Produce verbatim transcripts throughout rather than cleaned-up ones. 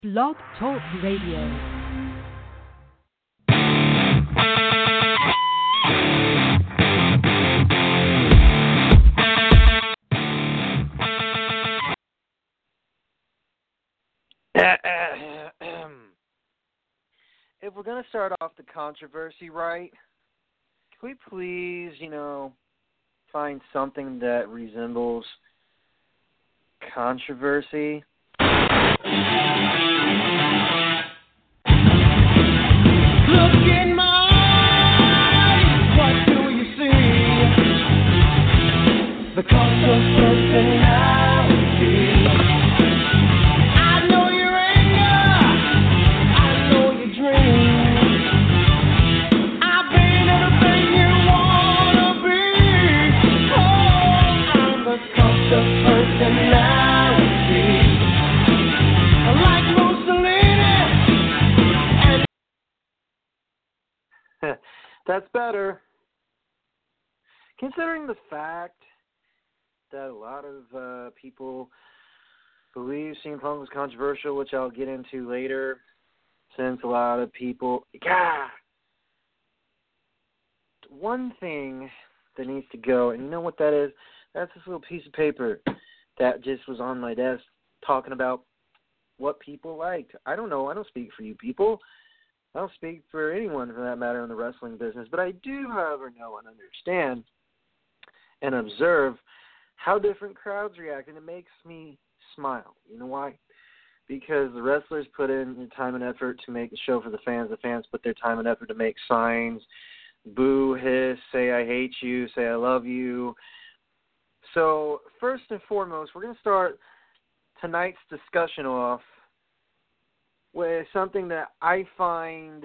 Blog Talk Radio. If we're going to start off the controversy right, can we please, you know, find something that resembles controversy? Look in my eyes, what do you see? The cost of personality. That's better. Considering the fact that a lot of uh, people believe C M Punk was controversial, which I'll get into later, since a lot of people... God! One thing that needs to go, and you know what that is? That's this little piece of paper that just was on my desk talking about what people liked. I don't know. I don't speak for you people. I don't speak for anyone, for that matter, in the wrestling business. But I do, however, know and understand and observe how different crowds react, and it makes me smile. You know why? Because the wrestlers put in the time and effort to make the show for the fans. The fans put their time and effort to make signs, boo, hiss, say I hate you, say I love you. So first and foremost, we're going to start tonight's discussion off with something that I find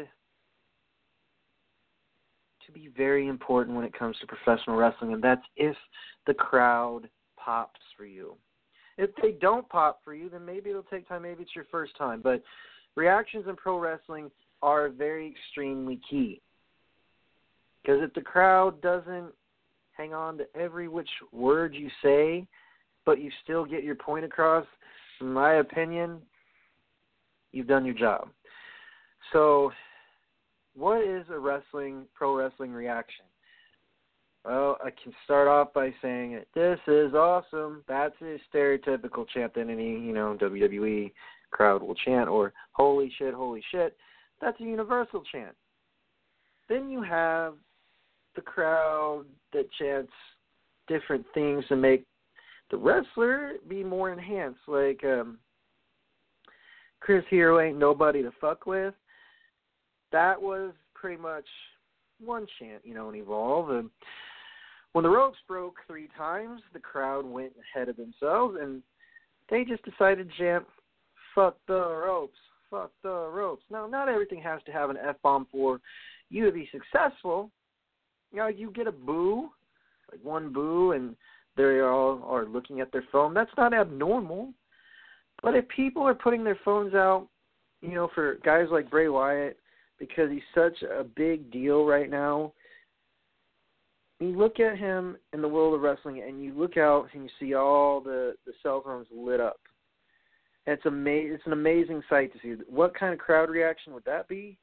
to be very important when it comes to professional wrestling, and that's if the crowd pops for you. If they don't pop for you, then maybe it'll take time. Maybe it's your first time. But reactions in pro wrestling are very extremely key. Because if the crowd doesn't hang on to every which word you say, but you still get your point across, in my opinion, you've done your job. So, what is a wrestling, pro wrestling reaction? Well, I can start off by saying, this is awesome. That's a stereotypical chant that any, you know, W W E crowd will chant, or holy shit, holy shit. That's a universal chant. Then you have the crowd that chants different things to make the wrestler be more enhanced, like um, Chris Hero ain't nobody to fuck with. That was pretty much one chant, you know, in Evolve. And when the ropes broke three times, the crowd went ahead of themselves, and they just decided to chant, fuck the ropes, fuck the ropes. Now, not everything has to have an F-bomb for you to be successful. You know, you get a boo, like one boo, and they all are looking at their phone. That's not abnormal. But if people are putting their phones out, you know, for guys like Bray Wyatt, because he's such a big deal right now, you look at him in the world of wrestling, and you look out and you see all the, the cell phones lit up. It's, ama- it's an amazing sight to see. What kind of crowd reaction would that be?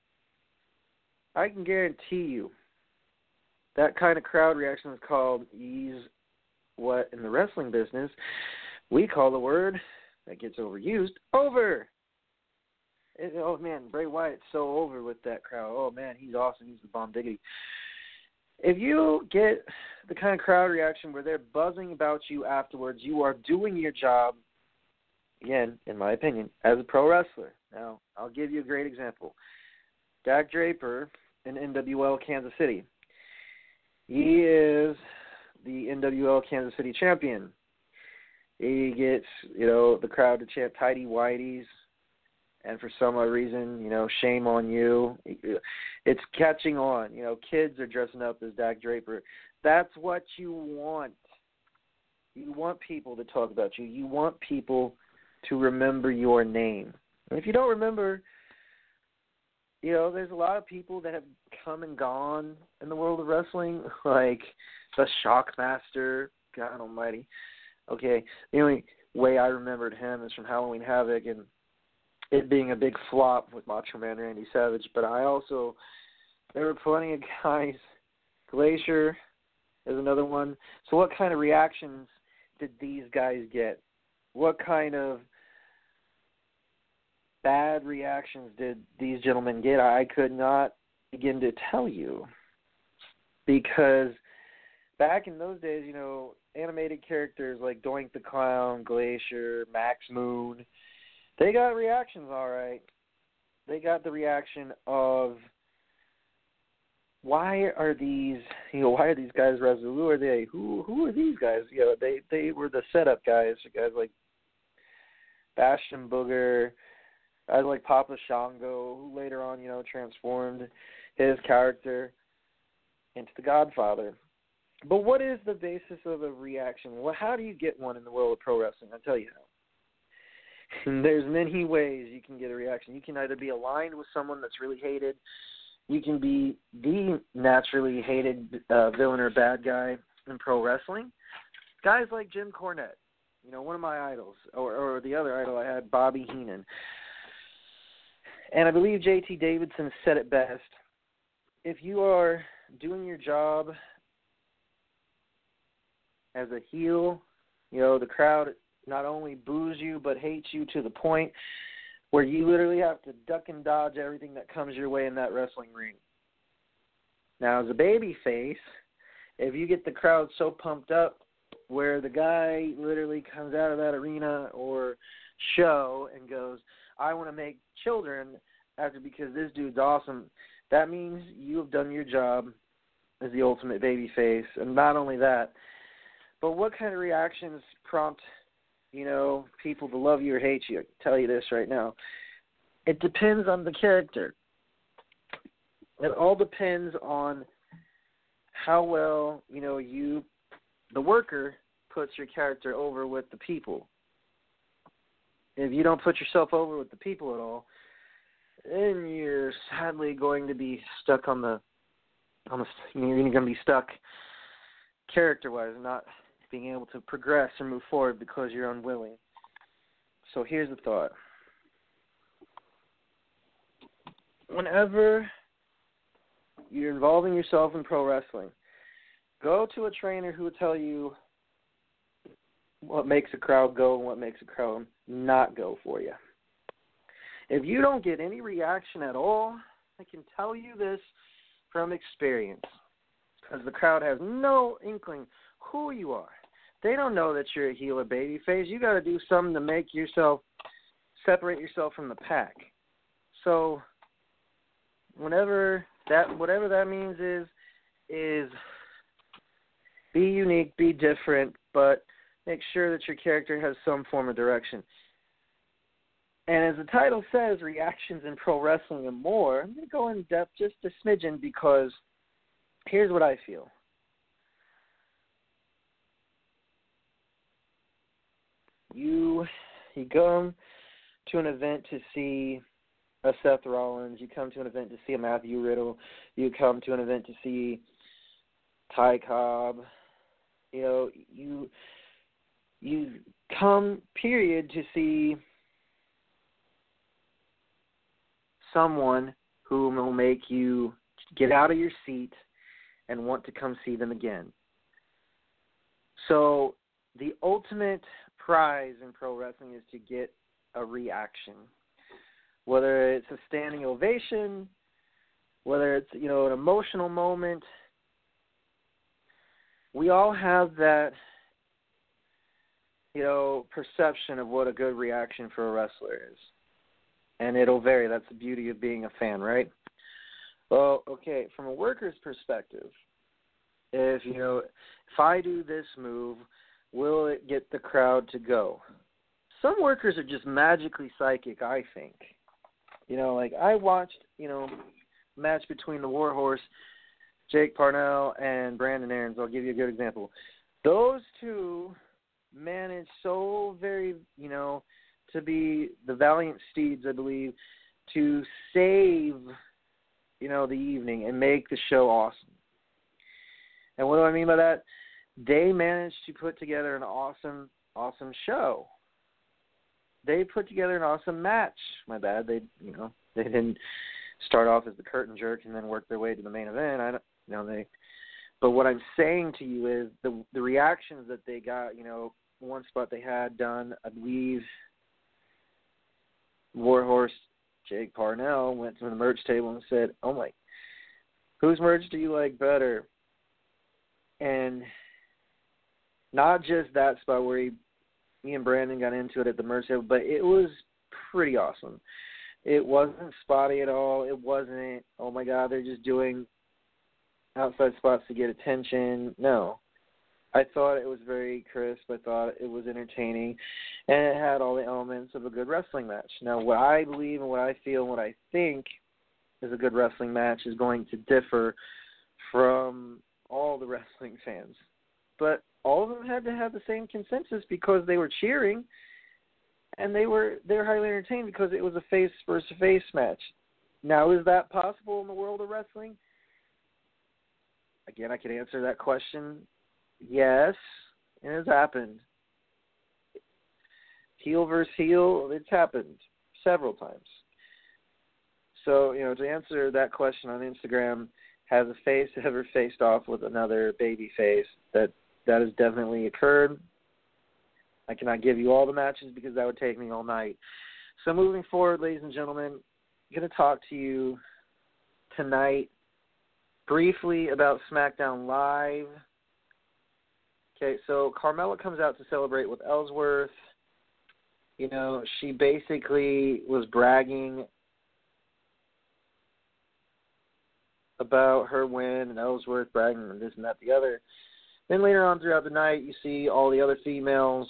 I can guarantee you that kind of crowd reaction is called, is what in the wrestling business we call the word that gets overused, over. It, oh, man, Bray Wyatt's so over with that crowd. Oh, man, he's awesome. He's the bomb diggity. If you get the kind of crowd reaction where they're buzzing about you afterwards, you are doing your job, again, in my opinion, as a pro wrestler. Now, I'll give you a great example. Dak Draper in N W L Kansas City. He is the N W L Kansas City champion. He gets, you know, the crowd to chant tighty whities, and for some odd reason, you know, shame on you. It's catching on. You know, kids are dressing up as Dak Draper. That's what you want. You want people to talk about you. You want people to remember your name. And if you don't remember, you know, there's a lot of people that have come and gone in the world of wrestling, like the Shockmaster, God almighty. Okay, the only way I remembered him is from Halloween Havoc, and it being a big flop with Macho Man Randy Savage, but I also, there were plenty of guys. Glacier is another one. So what kind of reactions did these guys get? What kind of bad reactions did these gentlemen get? I could not begin to tell you, because back in those days, you know, animated characters like Doink the Clown, Glacier, Max Moon, they got reactions all right. They got the reaction of, why are these, you know, why are these guys wrestling? Who are they? Who who are these guys? You know, they, they were the setup guys, guys like Bastion Booger, guys like Papa Shango, who later on, you know, transformed his character into the Godfather. But what is the basis of a reaction? Well, how do you get one in the world of pro wrestling? I'll tell you how. And there's many ways you can get a reaction. You can either be aligned with someone that's really hated. You can be the naturally hated uh, villain or bad guy in pro wrestling. Guys like Jim Cornette, you know, one of my idols, or, or the other idol I had, Bobby Heenan. And I believe J T Davidson said it best. If you are doing your job as a heel, you know, the crowd not only boos you but hates you to the point where you literally have to duck and dodge everything that comes your way in that wrestling ring. Now, as a baby face, if you get the crowd so pumped up where the guy literally comes out of that arena or show and goes, I want to make children after because this dude's awesome, that means you have done your job as the ultimate baby face. And not only that, but what kind of reactions prompt, you know, people to love you or hate you? I can tell you this right now. It depends on the character. It all depends on how well, you know, you, the worker, puts your character over with the people. If you don't put yourself over with the people at all, then you're sadly going to be stuck on the, on the, you're going to be stuck character-wise and not being able to progress or move forward because you're unwilling. So here's the thought. Whenever you're involving yourself in pro wrestling, go to a trainer who will tell you what makes a crowd go and what makes a crowd not go for you. If you don't get any reaction at all, I can tell you this from experience, because the crowd has no inkling who you are. They don't know that you're a heel or babyface. You got to do something to make yourself, separate yourself from the pack. So, whenever that, whatever that means is, is be unique, be different, but make sure that your character has some form of direction. And as the title says, reactions in pro wrestling and more, I'm going to go in depth just a smidgen, because here's what I feel. You you come to an event to see a Seth Rollins. You come to an event to see a Matthew Riddle. You come to an event to see Ty Cobb. You know, you you come, period, to see someone who will make you get out of your seat and want to come see them again. So the ultimate prize in pro wrestling is to get a reaction, whether it's a standing ovation, whether it's, you know, an emotional moment. We all have that, you know, perception of what a good reaction for a wrestler is, and it'll vary. That's the beauty of being a fan, right? Well, okay, from a worker's perspective, if, you know, if I do this move, will it get the crowd to go? Some workers are just magically psychic, I think. You know, like I watched, you know, a match between the Warhorse, Jake Parnell, and Brandon Aarons. I'll give you a good example. Those two managed so very, you know, to be the valiant steeds, I believe, to save, you know, the evening and make the show awesome. And what do I mean by that? They managed to put together an awesome, awesome show. they put together an awesome match. My bad. They, you know, they didn't start off as the curtain jerk and then work their way to the main event. I don't, you know, they. But what I'm saying to you is the the reactions that they got. You know, one spot they had done, I believe, Warhorse Jake Parnell went to the merch table and said, "Oh my, whose merch do you like better?" And not just that spot where he, me and Brandon got into it at the merch table, but it was pretty awesome. It wasn't spotty at all. It wasn't, oh my God, they're just doing outside spots to get attention. No. I thought it was very crisp. I thought it was entertaining. And it had all the elements of a good wrestling match. Now, what I believe and what I feel and what I think is a good wrestling match is going to differ from all the wrestling fans. But all of them had to have the same consensus because they were cheering and they were they were highly entertained because it was a face versus face match. Now, is that possible in the world of wrestling? Again, I could answer that question. Yes, it has happened. Heel versus heel, it's happened several times. So, you know, to answer that question on Instagram, has a face ever faced off with another baby face? That that has definitely occurred. I cannot give you all the matches because that would take me all night. So moving forward, ladies and gentlemen, I'm going to talk to you tonight briefly about SmackDown Live. Okay, so Carmella comes out to celebrate with Ellsworth. You know, she basically was bragging about her win and Ellsworth bragging and this and that, the other. Then later on throughout the night, you see all the other females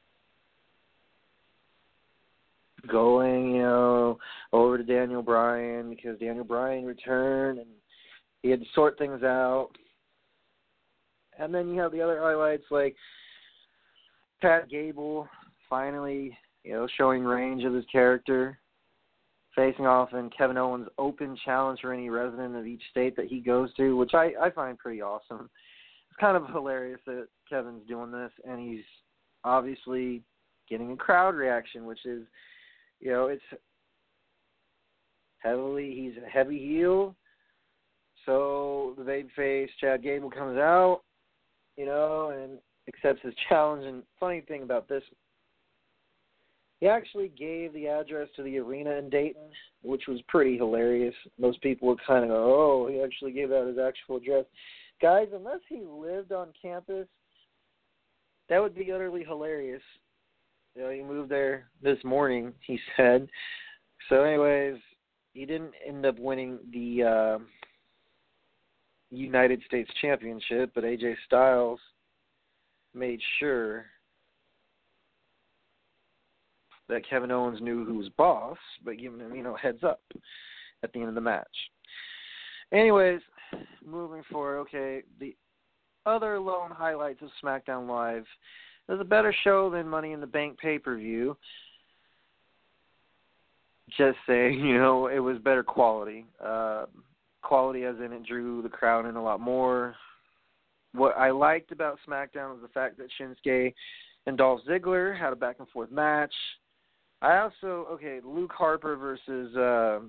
going, you know, over to Daniel Bryan because Daniel Bryan returned and he had to sort things out. And then you have the other highlights like Pat Gable finally, you know, showing range of his character, facing off in Kevin Owens' open challenge for any resident of each state that he goes to, which I, I find pretty awesome. It's kind of hilarious that Kevin's doing this, and he's obviously getting a crowd reaction, which is, you know, it's heavily, he's a heavy heel. So the babyface Chad Gable comes out, you know, and accepts his challenge. And funny thing about this, he actually gave the address to the arena in Dayton, which was pretty hilarious. Most people would kind of go, oh, he actually gave out his actual address. Guys, unless he lived on campus, that would be utterly hilarious. You know, he moved there this morning, he said. So anyways, he didn't end up winning the uh, United States Championship, but A J Styles made sure that Kevin Owens knew who was boss, but giving him, you know, heads up at the end of the match. Anyways, moving forward, okay, the other lone highlights of SmackDown Live. It was a better show than Money in the Bank pay-per-view. Just saying, you know, it was better quality. Uh, quality as in it drew the crowd in a lot more. What I liked about SmackDown was the fact that Shinsuke and Dolph Ziggler had a back-and-forth match. I also, okay, Luke Harper versus uh,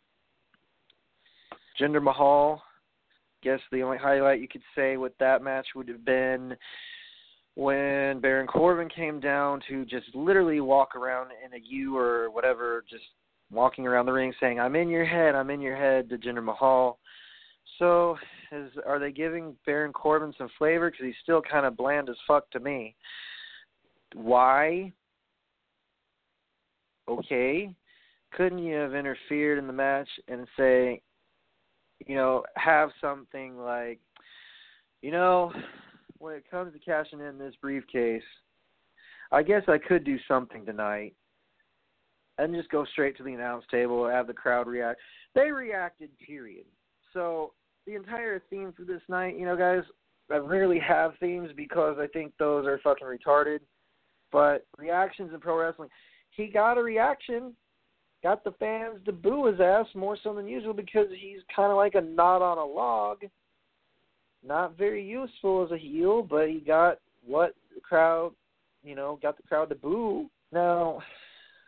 Jinder Mahal. Guess the only highlight you could say with that match would have been when Baron Corbin came down to just literally walk around in a U or whatever, just walking around the ring saying, I'm in your head, I'm in your head to Jinder Mahal. So is, are they giving Baron Corbin some flavor? Because he's still kind of bland as fuck to me. Why? Okay. Couldn't you have interfered in the match and say, you know, have something like, you know, when it comes to cashing in this briefcase, I guess I could do something tonight and just go straight to the announce table, have the crowd react. They reacted, period. So the entire theme for this night, you know, guys, I rarely have themes because I think those are fucking retarded. But reactions in pro wrestling, he got a reaction, got the fans to boo his ass more so than usual because he's kind of like a knot on a log. Not very useful as a heel, but he got what the crowd, you know, got the crowd to boo. Now,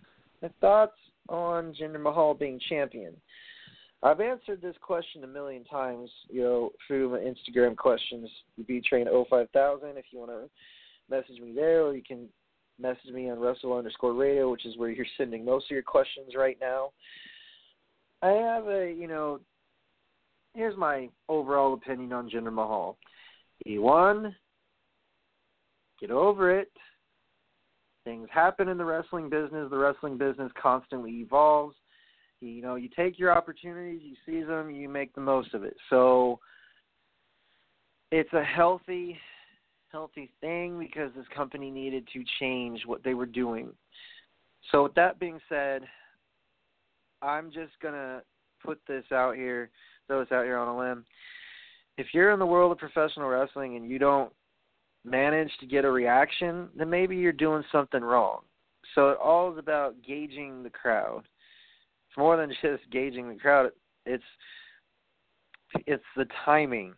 my thoughts on Jinder Mahal being champion. I've answered this question a million times, you know, through my Instagram questions, B Train oh five thousand, if you want to message me there, or you can message me on Russell underscore radio, which is where you're sending most of your questions right now. I have a, you know, here's my overall opinion on Jinder Mahal. He won. Get over it. Things happen in the wrestling business. The wrestling business constantly evolves. You know, you take your opportunities, you seize them, you make the most of it. So it's a healthy, healthy thing because this company needed to change what they were doing. So with that being said, I'm just going to put this out here, throw this out here on a limb. If you're in the world of professional wrestling and you don't manage to get a reaction, then maybe you're doing something wrong. So it all is about gauging the crowd. It's more than just gauging the crowd. It's it's the timing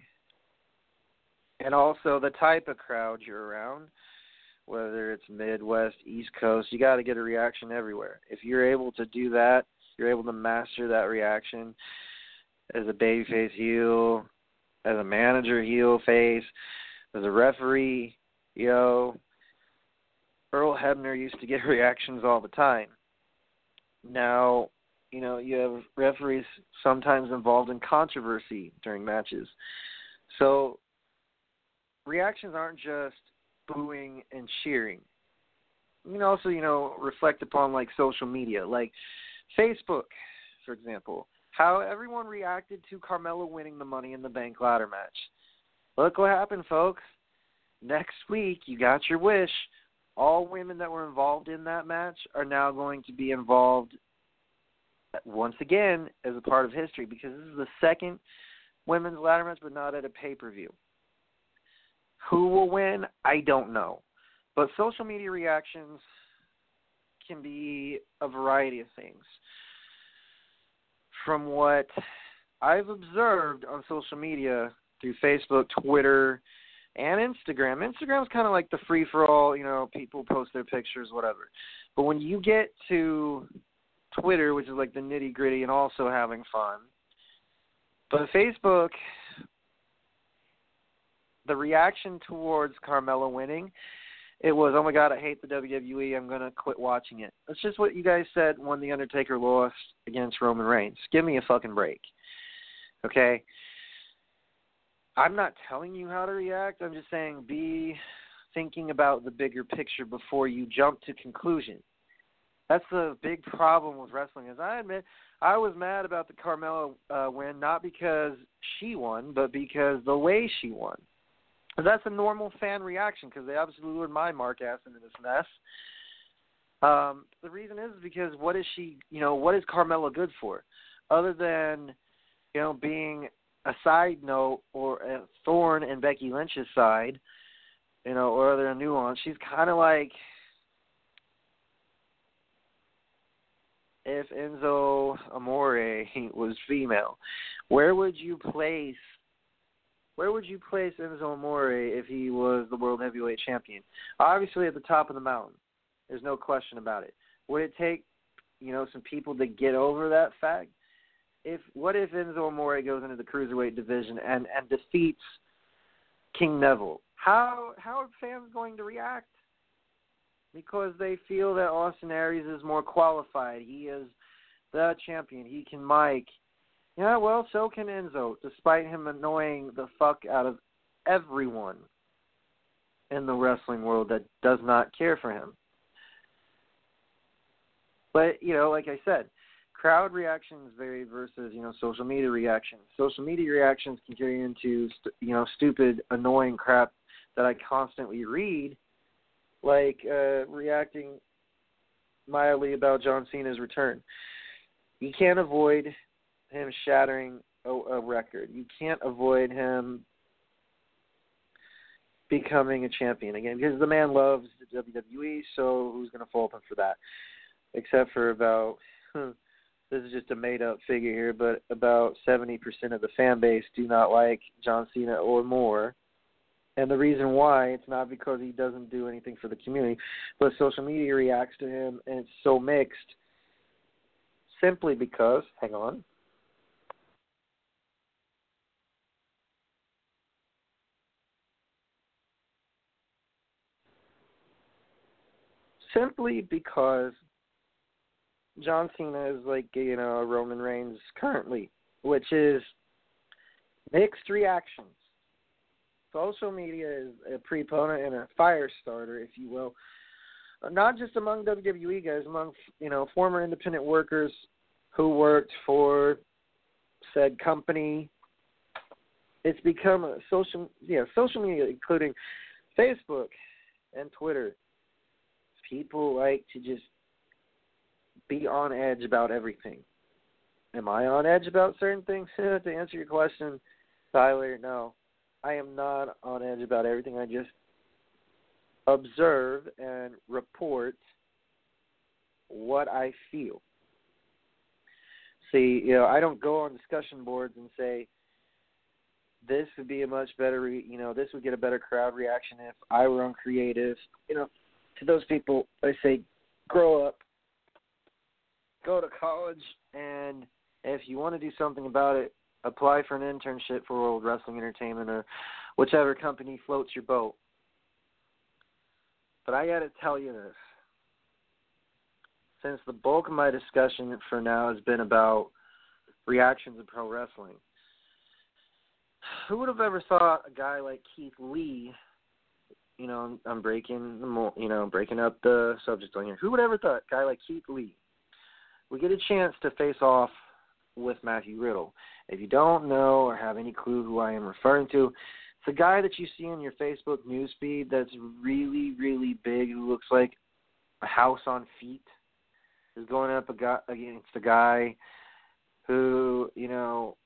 and also the type of crowd you're around, whether it's Midwest, East Coast. You got to get a reaction everywhere. If you're able to do that, you're able to master that reaction as a babyface heel, as a manager heel face, as a referee, you know, Earl Hebner used to get reactions all the time. Now, you know, you have referees sometimes involved in controversy during matches. So reactions aren't just booing and cheering. You can also, you know, reflect upon, like, social media, like Facebook, for example. How everyone reacted to Carmella winning the Money in the Bank ladder match. Look what happened, folks. Next week, you got your wish. All women that were involved in that match are now going to be involved once again as a part of history, because this is the second women's ladder match, but not at a pay-per-view. Who will win? I don't know. But social media reactions can be a variety of things. From what I've observed on social media through Facebook, Twitter, and Instagram, Instagram's kind of like the free-for-all, you know, people post their pictures, whatever. But when you get to Twitter, which is like the nitty-gritty and also having fun, but Facebook, the reaction towards Carmella winning, it was, oh my God, I hate the W W E, I'm going to quit watching it. That's just what you guys said when The Undertaker lost against Roman Reigns. Give me a fucking break. Okay? I'm not telling you how to react. I'm just saying be thinking about the bigger picture before you jump to conclusion. That's the big problem with wrestling. As I admit, I was mad about the Carmella uh, win, not because she won, but because the way she won. That's a normal fan reaction because they obviously lured my mark ass into this mess. Um, the reason is because what is she, you know, what is Carmella good for? Other than, you know, being a side note or a thorn in Becky Lynch's side, you know, or other nuance, she's kind of like if Enzo Amore was female. Where would you place Where would you place Enzo Amore if he was the World Heavyweight Champion? Obviously at the top of the mountain. There's no question about it. Would it take, you know, some people to get over that fact? If What if Enzo Amore goes into the Cruiserweight division and, and defeats King Neville? How, how are fans going to react? Because they feel that Austin Aries is more qualified. He is the champion. He can mic. Yeah, well, so can Enzo, despite him annoying the fuck out of everyone in the wrestling world that does not care for him. But, you know, like I said, crowd reactions vary versus, you know, social media reactions. Social media reactions can carry into, st- you know, stupid, annoying crap that I constantly read, like uh, reacting mildly about John Cena's return. You can't avoid him shattering a, a record. You can't avoid him becoming a champion again because the man loves the W W E, so who's going to fault him for that? Except for about, huh, this is just a made-up figure here, but about seventy percent of the fan base do not like John Cena or more. And the reason why, it's not because he doesn't do anything for the community, but social media reacts to him, and it's so mixed simply because, hang on, simply because John Cena is like, you know, Roman Reigns currently, which is mixed reactions. Social media is a proponent and a fire starter, if you will, not just among W W E guys, among, you know, former independent workers who worked for said company. It's become a social, yeah, social media, including Facebook and Twitter. People like to just be on edge about everything. Am I on edge about certain things? To answer your question, Tyler, no. I am not on edge about everything. I just observe and report what I feel. See, you know, I don't go on discussion boards and say, this would be a much better, re- you know, this would get a better crowd reaction if I were on creative. You know, to those people, I say, grow up, go to college, and if you want to do something about it, apply for an internship for World Wrestling Entertainment or whichever company floats your boat. But I got to tell you this. Since the bulk of my discussion for now has been about reactions in pro wrestling, who would have ever thought a guy like Keith Lee, you know, I'm breaking the, you know, breaking up the subject on here. Who would ever thought a guy like Keith Lee would get a chance to face off with Matthew Riddle? If you don't know or have any clue who I am referring to, it's a guy that you see in your Facebook newsfeed that's really, really big, who looks like a house on feet, is going up a guy, against a guy who, you know,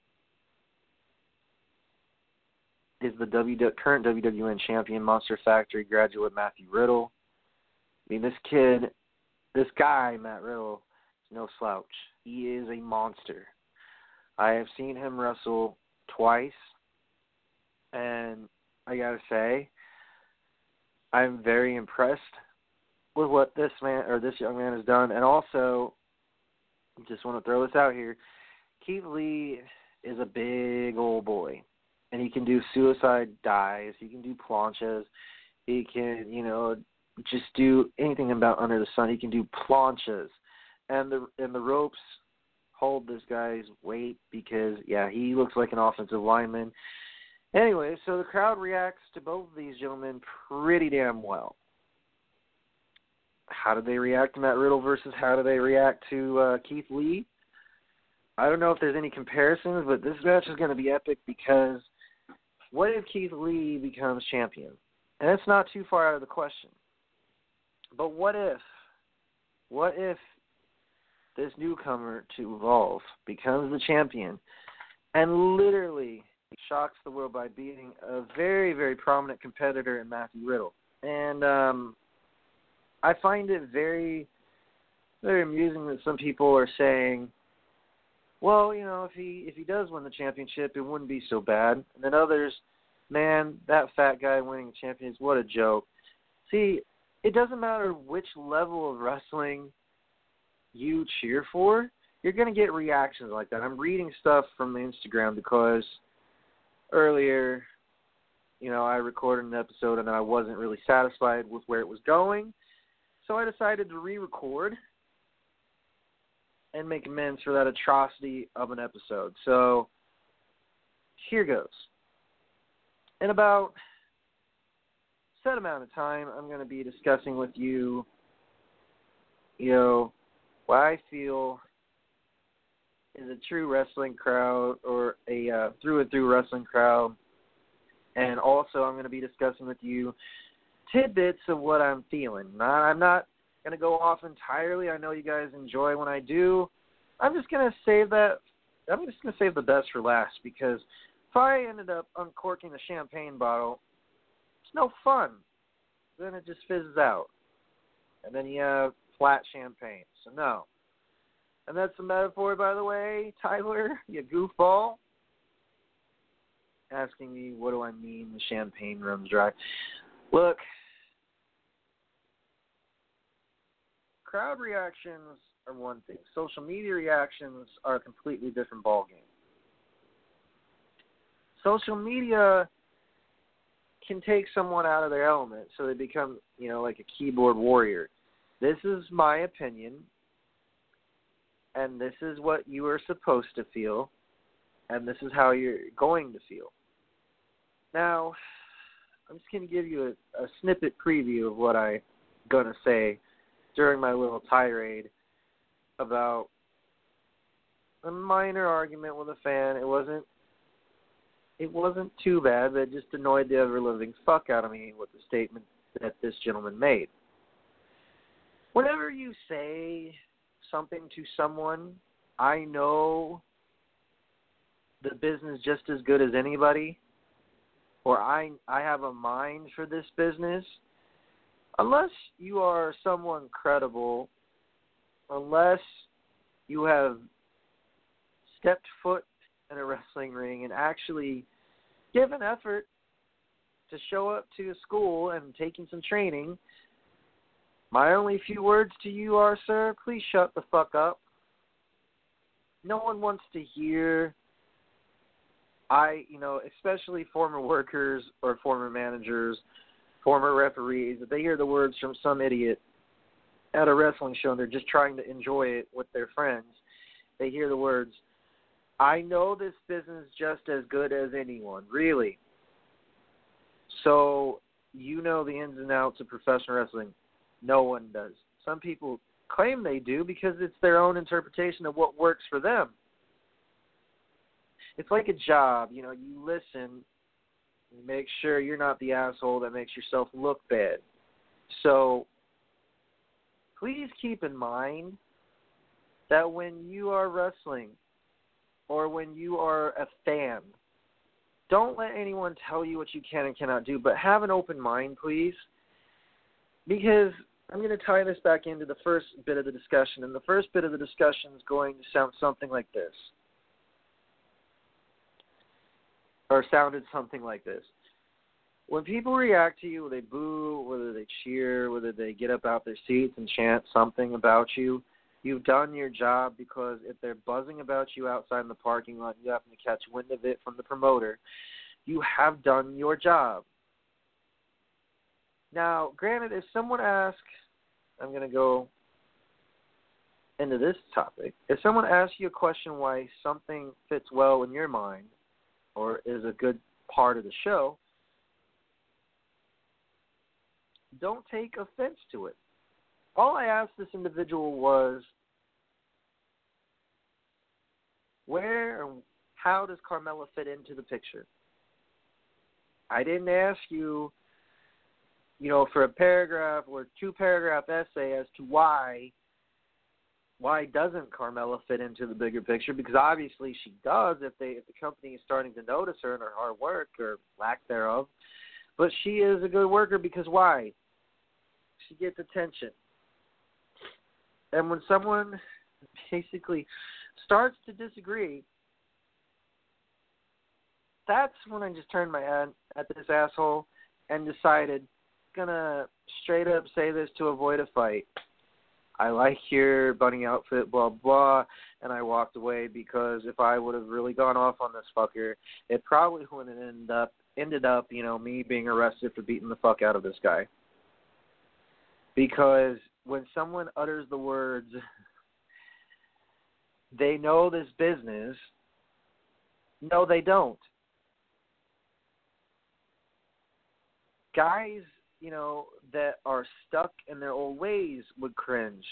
is the w, current W W N champion, Monster Factory graduate Matthew Riddle. I mean, this kid, this guy, Matt Riddle, is no slouch. He is a monster. I have seen him wrestle twice, and I got to say, I'm very impressed with what this man or this young man has done. And also, just want to throw this out here, Keith Lee is a big old boy, and he can do suicide dives. He can do planches. He can, you know, just do anything about under the sun. He can do planches, and the and the ropes hold this guy's weight because, yeah, he looks like an offensive lineman. Anyway, so the crowd reacts to both of these gentlemen pretty damn well. How do they react to Matt Riddle versus how do they react to uh, Keith Lee? I don't know if there's any comparisons, but this match is going to be epic because what if Keith Lee becomes champion? And it's not too far out of the question. But what if, what if this newcomer to Evolve becomes the champion and literally shocks the world by beating a very, very prominent competitor in Matthew Riddle? And um, I find it very, very amusing that some people are saying, well, you know, if he if he does win the championship, it wouldn't be so bad. And then others, man, that fat guy winning the championship, what a joke. See, it doesn't matter which level of wrestling you cheer for, you're going to get reactions like that. I'm reading stuff from Instagram because earlier, you know, I recorded an episode and I wasn't really satisfied with where it was going. So I decided to re-record and make amends for that atrocity of an episode. So here goes. In about a set amount of time, I'm going to be discussing with you, you know, what I feel is a true wrestling crowd or a uh, through-and-through wrestling crowd. And also I'm going to be discussing with you tidbits of what I'm feeling. Not, I'm not going to go off entirely. I know you guys enjoy when I do. I'm just going to save that. I'm just going to save the best for last because if I ended up uncorking the champagne bottle, it's no fun. Then it just fizzes out. And then you have flat champagne. So no. And that's the metaphor, by the way, Tyler, you goofball. Asking me, what do I mean the champagne runs dry? Look, crowd reactions are one thing. Social media reactions are a completely different ballgame. Social media can take someone out of their element so they become, you know, like a keyboard warrior. This is my opinion, and this is what you are supposed to feel, and this is how you're going to feel. Now, I'm just going to give you a, a snippet preview of what I'm going to say during my little tirade about a minor argument with a fan. It wasn't it wasn't too bad, but it just annoyed the ever-living fuck out of me with the statement that this gentleman made. Whenever you say something to someone, I know the business just as good as anybody, or I I have a mind for this business, unless you are someone credible, unless you have stepped foot in a wrestling ring and actually given effort to show up to a school and taking some training, my only few words to you are, sir, please shut the fuck up. No one wants to hear, I, you know, especially former workers or former managers, former referees, if they hear the words from some idiot at a wrestling show and they're just trying to enjoy it with their friends, they hear the words, I know this business just as good as anyone, really. So you know the ins and outs of professional wrestling. No one does. Some people claim they do because it's their own interpretation of what works for them. It's like a job. You know, you listen, you make sure you're not the asshole that makes yourself look bad. So please keep in mind that when you are wrestling or when you are a fan, don't let anyone tell you what you can and cannot do, but have an open mind, please, because I'm going to tie this back into the first bit of the discussion, and the first bit of the discussion is going to sound something like this, or sounded something like this. When people react to you, whether they boo, whether they cheer, whether they get up out their seats and chant something about you, you've done your job, because if they're buzzing about you outside in the parking lot, you happen to catch wind of it from the promoter, you have done your job. Now, granted, if someone asks, I'm going to go into this topic. If someone asks you a question why something fits well in your mind or is a good part of the show, don't take offense to it. All I asked this individual was, where and how does Carmella fit into the picture? I didn't ask you, you know, for a paragraph or two-paragraph essay as to why, why doesn't Carmella fit into the bigger picture? Because obviously she does if they if the company is starting to notice her and her hard work or lack thereof. But she is a good worker because why? She gets attention. And when someone basically starts to disagree, that's when I just turned my head at this asshole and decided, gonna straight up say this to avoid a fight. I like your bunny outfit, blah, blah, and I walked away because if I would have really gone off on this fucker, it probably would have ended up, ended up, you know, me being arrested for beating the fuck out of this guy. Because when someone utters the words, they know this business, no, they don't. Guys, you know, that are stuck in their old ways would cringe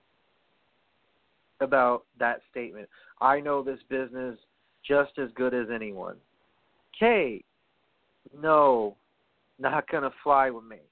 about that statement. I know this business just as good as anyone. Okay, no, not going to fly with me.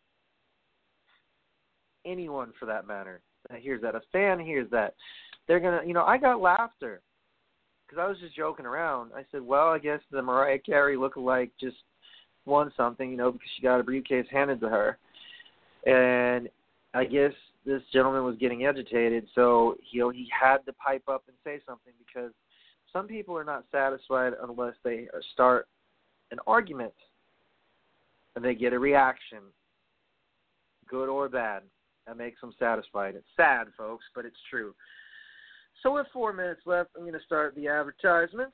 Anyone for that matter that hears that. A fan hears that. They're going to, you know, I got laughter because I was just joking around. I said, well, I guess the Mariah Carey lookalike just won something, you know, because she got a briefcase handed to her. And I guess this gentleman was getting agitated, so he, he had to pipe up and say something, because some people are not satisfied unless they start an argument and they get a reaction, good or bad, that makes them satisfied. It's sad, folks, but it's true. So with four minutes left, I'm going to start the advertisements.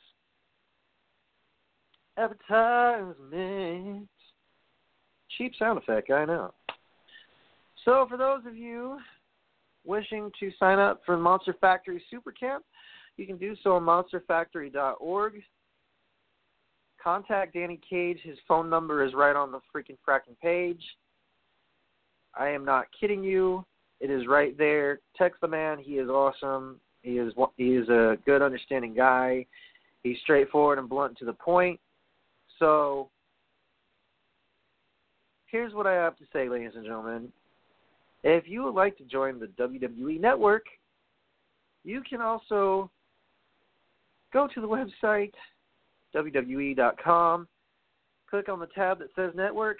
Advertisements. Cheap sound effect, I know. So for those of you wishing to sign up for Monster Factory Super Camp, you can do so on monster factory dot org. Contact Danny Cage. His phone number is right on the freaking fracking page. I am not kidding you. It is right there. Text the man. He is awesome. He is he is a good, understanding guy. He's straightforward and blunt to the point. So here's what I have to say, ladies and gentlemen. If you would like to join the W W E Network, you can also go to the website, W W E dot com, click on the tab that says Network,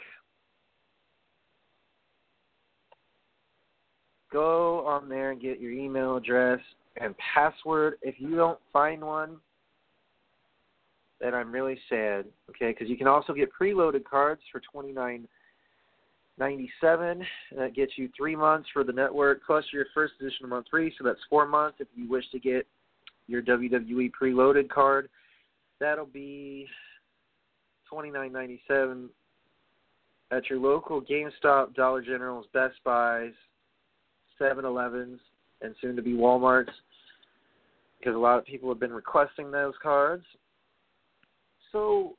go on there and get your email address and password. If you don't find one, then I'm really sad, okay, because you can also get preloaded cards for twenty-nine ninety-seven. That gets you three months for the network, plus your first edition of month three, so that's four months. If you wish to get your W W E preloaded card, that'll be twenty-nine ninety-seven at your local GameStop, Dollar Generals, Best Buys, seven elevens, and soon to be Walmarts, because a lot of people have been requesting those cards. So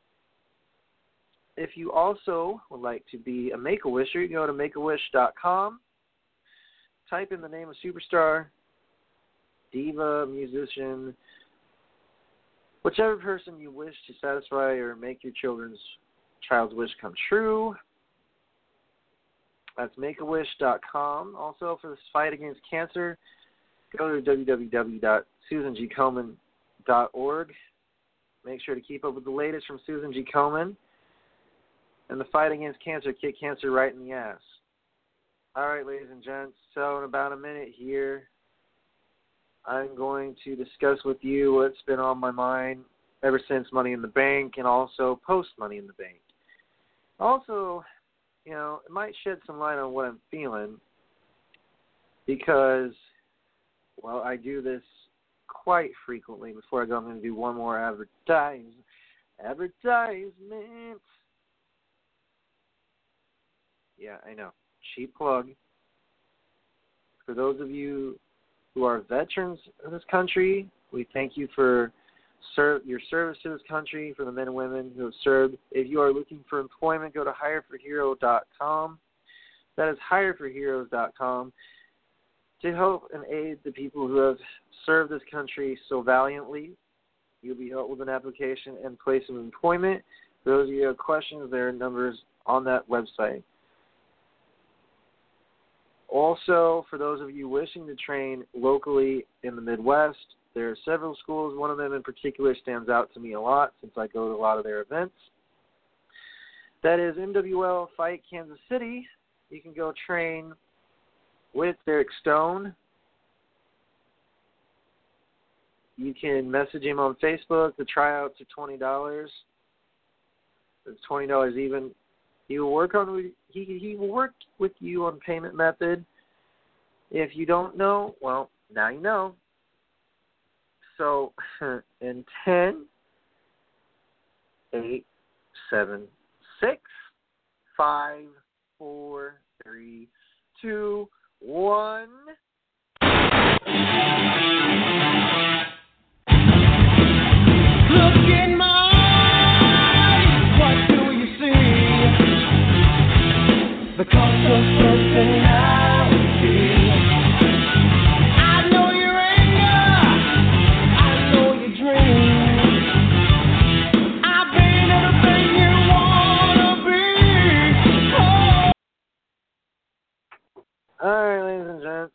if you also would like to be a Make-A-Wisher, you can go to make a wish dot com, type in the name of superstar, diva, musician, whichever person you wish to satisfy or make your children's child's wish come true. That's make a wish dot com. Also, for this fight against cancer, go to w w w dot susan g komen dot org. Make sure to keep up with the latest from Susan G. Komen. And the fight against cancer, kick cancer right in the ass. All right, ladies and gents, so in about a minute here, I'm going to discuss with you what's been on my mind ever since Money in the Bank and also post Money in the Bank. Also, you know, it might shed some light on what I'm feeling because, well, I do this quite frequently. Before I go, I'm going to do one more advertise, advertisement. Yeah, I know. Cheap plug. For those of you who are veterans of this country, we thank you for ser- your service to this country, for the men and women who have served. If you are looking for employment, go to hire for hero dot com. That is hire for heroes dot com to help and aid the people who have served this country so valiantly. You'll be helped with an application and place of employment. For those of you who have questions, there are numbers on that website. Also, for those of you wishing to train locally in the Midwest, there are several schools. One of them in particular stands out to me a lot since I go to a lot of their events. That is M W L Fight Kansas City. You can go train with Derek Stone. You can message him on Facebook. The tryouts are twenty dollars. It's twenty dollars even. He will work on he he will work with you on payment method. If you don't know, well, now you know. So in ten, eight, seven, six, five, four, three, two, one. Look in my eyes, what do you see? The cost of personality. I know your anger, I know your dreams. I've been everything you wanna be. Oh. Alright, ladies and gents.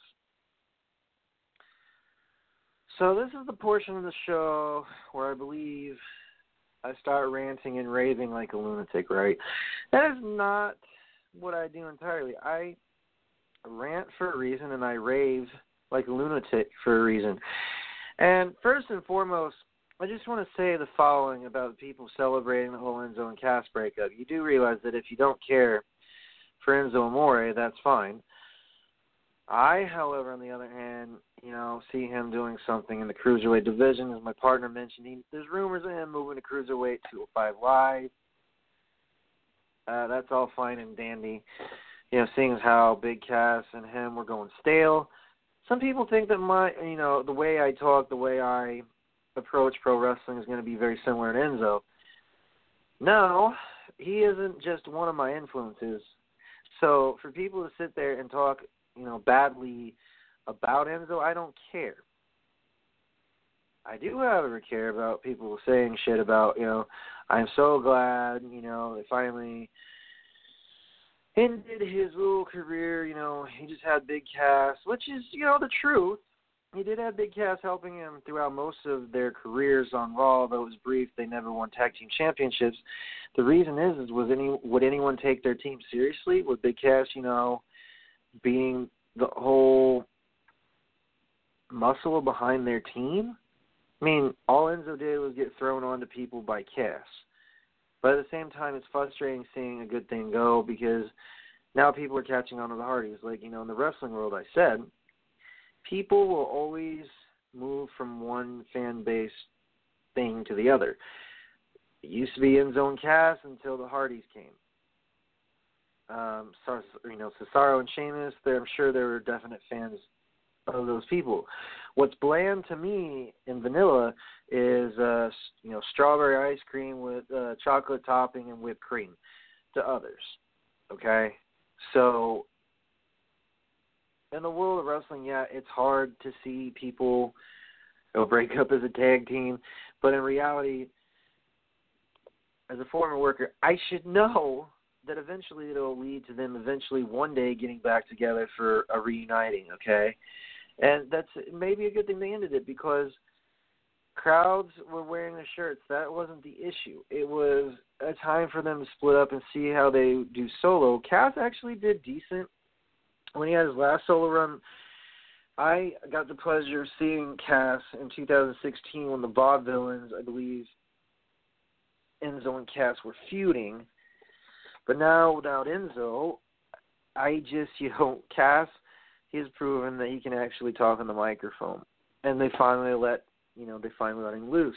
So this is the portion of the show where I believe I start ranting and raving like a lunatic, right? That is not what I do entirely. I rant for a reason and I rave like a lunatic for a reason. And first and foremost, I just want to say the following about people celebrating the whole Enzo and Cass breakup. You do realize that if you don't care for Enzo Amore, that's fine. I, however, on the other hand, you know, see him doing something in the cruiserweight division. As my partner mentioned, he, there's rumors of him moving to cruiserweight two oh five Live. Uh, that's all fine and dandy. You know, seeing as how Big Cass and him were going stale. Some people think that my, you know, the way I talk, the way I approach pro wrestling is going to be very similar to Enzo. No, he isn't just one of my influences. So for people to sit there and talk, you know, badly about Enzo, I don't care. I do, however, care about people saying shit about, you know, I'm so glad, you know, they finally ended his little career, you know, he just had Big Cass, which is, you know, the truth. He did have Big Cass helping him throughout most of their careers on Raw, though it was brief. They never won tag team championships. The reason is, is was any would anyone take their team seriously? Would Big Cass, you know, being the whole muscle behind their team? I mean, all Enzo did was get thrown onto people by Cass. But at the same time, it's frustrating seeing a good thing go because now people are catching on to the Hardys. Like, you know, in the wrestling world, I said, people will always move from one fan base thing to the other. It used to be Enzo and Cass until the Hardys came. Um, so, you know, Cesaro and Sheamus, I'm sure there were definite fans of those people. What's bland to me in vanilla is, uh, you know, strawberry ice cream with uh, chocolate topping and whipped cream to others. Okay? So in the world of wrestling, yeah, it's hard to see people, you know, break up as a tag team, but in reality, as a former worker, I should know that eventually it'll lead to them eventually one day getting back together for a reuniting, okay? And that's maybe a good thing they ended it because crowds were wearing their shirts. That wasn't the issue. It was a time for them to split up and see how they do solo. Cass actually did decent when he had his last solo run. I got the pleasure of seeing Cass in two thousand sixteen when the Vaudevillains, I believe, Enzo and Cass were feuding. But now without Enzo, I just, you know, Cass, he's proven that he can actually talk on the microphone. And they finally let, you know, they finally let him loose.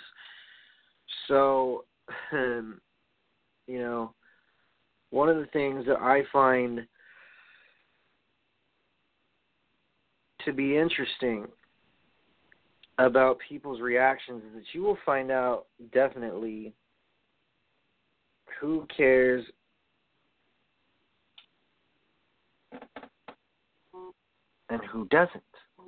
So, um, you know, one of the things that I find to be interesting about people's reactions is that you will find out definitely who cares and who doesn't.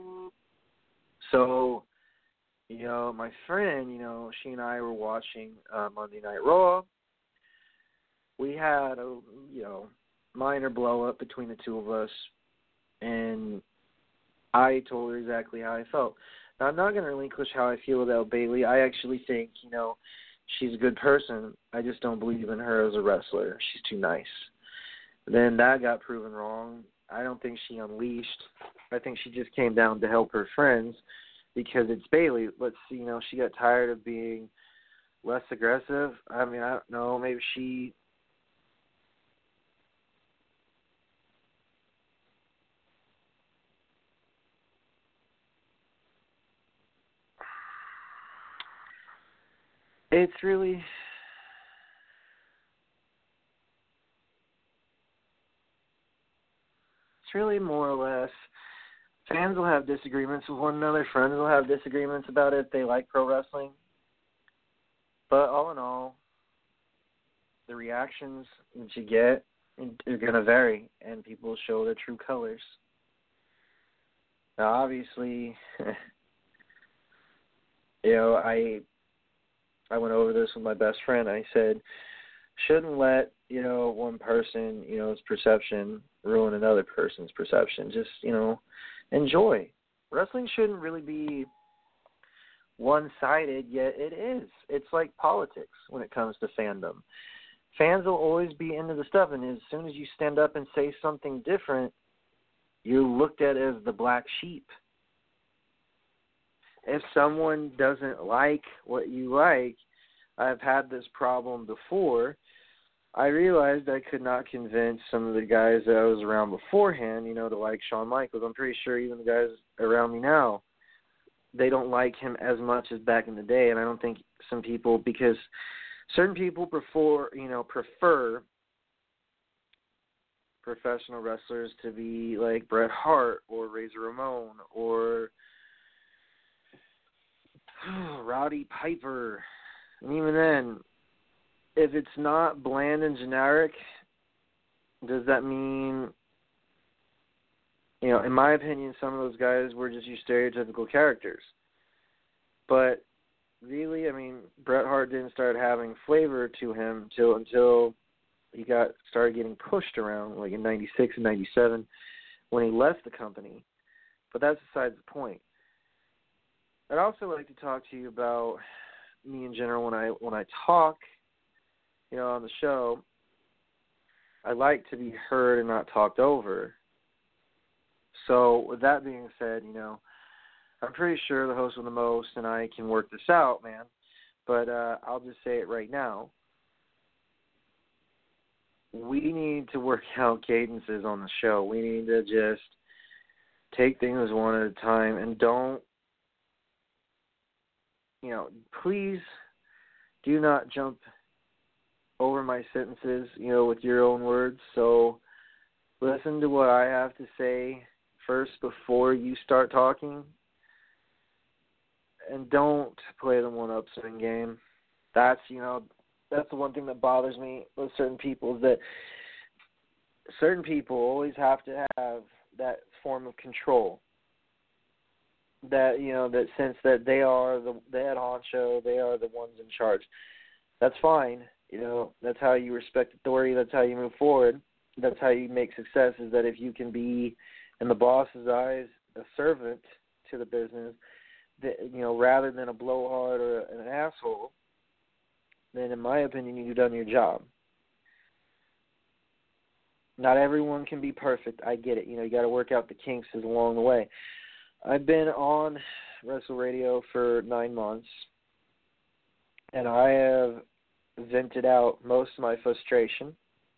So, you know, my friend, you know, she and I were watching uh, Monday Night Raw. We had a, you know, minor blow-up between the two of us, and I told her exactly how I felt. Now, I'm not going to relinquish how I feel about Bayley. I actually think, you know, she's a good person. I just don't believe in her as a wrestler. She's too nice. Then that got proven wrong. I don't think she unleashed. I think she just came down to help her friends because it's Bayley. Let's see, you know, she got tired of being less aggressive. I mean, I don't know. Maybe she It's really it's really more or less fans will have disagreements with one another, friends will have disagreements about it if they like pro wrestling. But all in all, the reactions that you get are going to vary, and people show their true colors. Now, obviously, you know, I I went over this with my best friend. I said, shouldn't let, you know, one person, you know, his perception ruin another person's perception. Just, you know, enjoy. Wrestling shouldn't really be one-sided, yet it is. It's like politics when it comes to fandom. Fans will always be into the stuff, and as soon as you stand up and say something different, you're looked at as the black sheep. If someone doesn't like what you like, I've had this problem before. I realized I could not convince some of the guys that I was around beforehand, you know, to like Shawn Michaels. I'm pretty sure even the guys around me now they don't like him as much as back in the day, and I don't think some people, because certain people prefer, you know, prefer professional wrestlers to be like Bret Hart or Razor Ramon or Roddy Piper. And even then, if it's not bland and generic, does that mean, you know, in my opinion, some of those guys were just your stereotypical characters. But really, I mean, Bret Hart didn't start having flavor to him until until he got started getting pushed around, like in ninety-six and ninety-seven when he left the company. But that's besides the point. I'd also like to talk to you about me in general when I when I talk, you know, on the show. I like to be heard and not talked over. So with that being said, you know, I'm pretty sure the host with the most and I can work this out, man. But uh, I'll just say it right now. We need to work out cadences on the show. We need to just take things one at a time and don't, you know, please do not jump over my sentences, you know, with your own words. So listen to what I have to say first before you start talking. And don't play the one-upswing game. That's, you know, that's the one thing that bothers me with certain people is that certain people always have to have that form of control. That, you know, that sense that they are the, the head honcho, they are the ones in charge. That's fine. You know, that's how you respect authority. That's how you move forward. That's how you make success, is that if you can be, in the boss's eyes, a servant to the business, that, you know, rather than a blowhard or an asshole, then in my opinion, you've done your job. Not everyone can be perfect. I get it. You know, you got to work out the kinks along the way. I've been on Wrestle Radio for nine months, and I have vented out most of my frustration.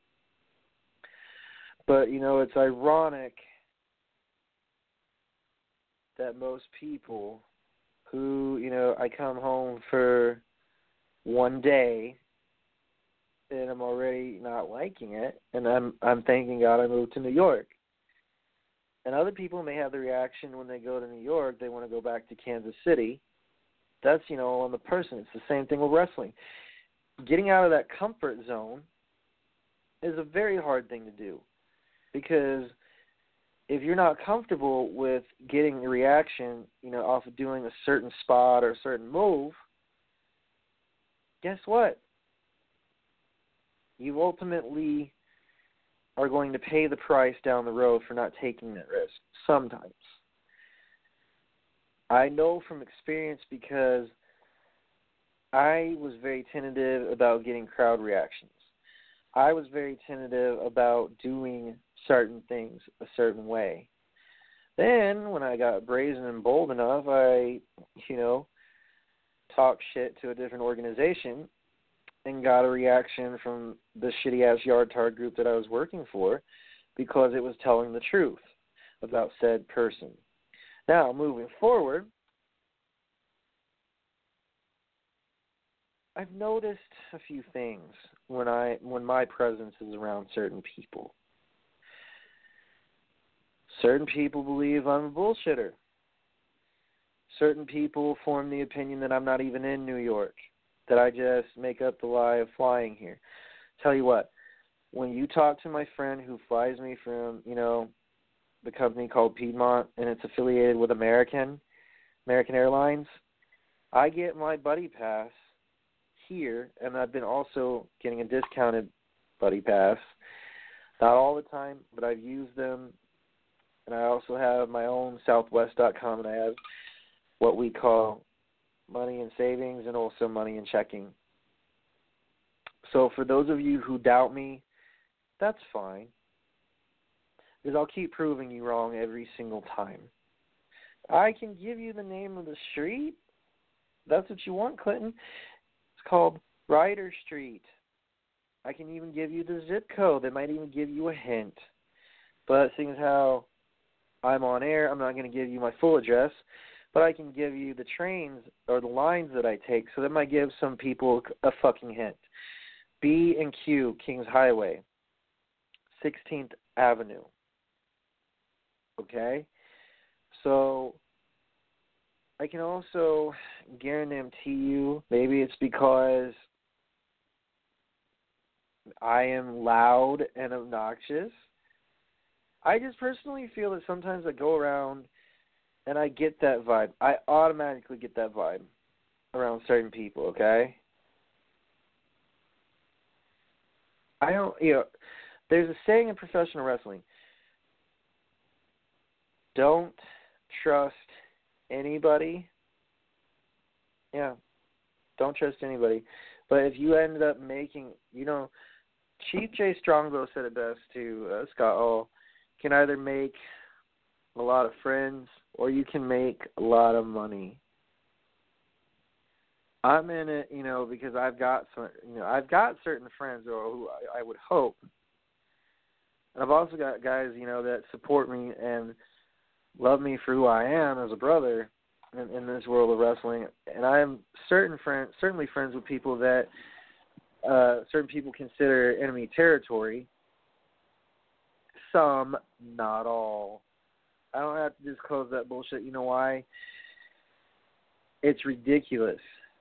But, you know, it's ironic that most people who, you know, I come home for one day and I'm already not liking it, and I'm I'm thanking God I moved to New York. And other people may have the reaction when they go to New York, they want to go back to Kansas City. That's, you know, on the person. It's the same thing with wrestling. Getting out of that comfort zone is a very hard thing to do, because if you're not comfortable with getting the reaction, you know, off of doing a certain spot or a certain move, guess what? You ultimately are going to pay the price down the road for not taking that risk sometimes. I know from experience, because I was very tentative about getting crowd reactions. I was very tentative about doing certain things a certain way. Then, when I got brazen and bold enough, I, you know, talked shit to a different organization and got a reaction from the shitty-ass yard tard group that I was working for, because it was telling the truth about said person. Now, moving forward, I've noticed a few things when I when my presence is around certain people. Certain people believe I'm a bullshitter. Certain people form the opinion that I'm not even in New York, that I just make up the lie of flying here. Tell you what, when you talk to my friend who flies me from, you know, the company called Piedmont, and it's affiliated with American, American Airlines, I get my buddy pass here, and I've been also getting a discounted buddy pass. Not all the time, but I've used them. And I also have my own Southwest dot com, and I have what we call money in savings and also money in checking. So for those of you who doubt me, that's fine, because I'll keep proving you wrong every single time. I can give you the name of the street. That's what you want, Clinton. It's called Ryder Street. I can even give you the zip code. That might even give you a hint. But seeing as how I'm on air, I'm not going to give you my full address. but I can give you the trains or the lines that I take, so that might give some people a fucking hint. B and Q, Kings Highway, sixteenth Avenue. Okay? So I can also guarantee you, maybe it's because I am loud and obnoxious. I just personally feel that sometimes I go around and I get that vibe. I automatically get that vibe around certain people, okay? I don't, you know, there's a saying in professional wrestling: don't trust anybody. Yeah, don't trust anybody. But if you end up making, you know, Chief Jay Strongbow said it best to uh, Scott Hall, can either make a lot of friends or you can make a lot of money. I'm in it, you know, because I've got some, you know, I've got certain friends who I, I would hope. And I've also got guys, you know, that support me and love me for who I am as a brother in, in this world of wrestling. And I am certain friends, certainly friends with people that uh, certain people consider enemy territory. Some, not all. I don't have to disclose that bullshit. You know why? It's ridiculous.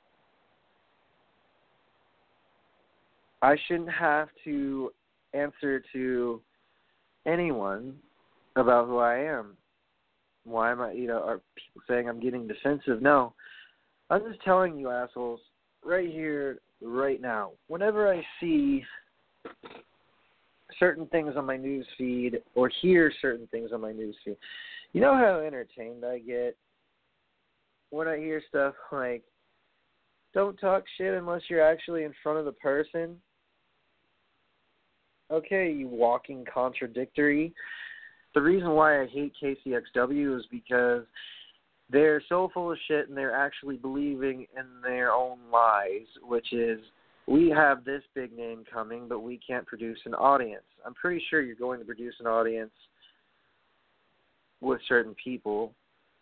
I shouldn't have to answer to anyone about who I am. Why am I, you know, are people saying I'm getting defensive? No. I'm just telling you assholes right here, right now. Whenever I see certain things on my news feed or hear certain things on my news feed, you know how entertained I get when I hear stuff like, don't talk shit unless you're actually in front of the person? Okay, you walking contradictory. The reason why I hate K C X W is because they're so full of shit and they're actually believing in their own lies, which is, we have this big name coming, but we can't produce an audience. I'm pretty sure you're going to produce an audience with certain people.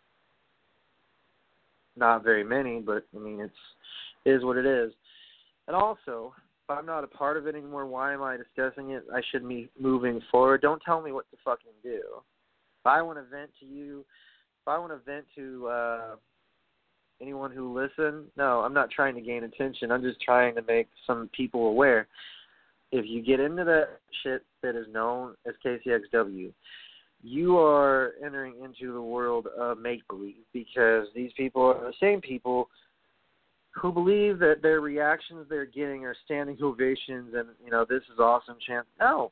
Not very many, but, I mean, it's it is what it is. And also, if I'm not a part of it anymore, why am I discussing it? I should be moving forward. Don't tell me what to fucking do. If I want to vent to you, if I want to vent to uh, anyone who listen, no, I'm not trying to gain attention. I'm just trying to make some people aware. If you get into that shit that is known as K C X W, you are entering into the world of make-believe, because these people are the same people who believe that their reactions they're getting are standing ovations and, you know, this is awesome chance. No.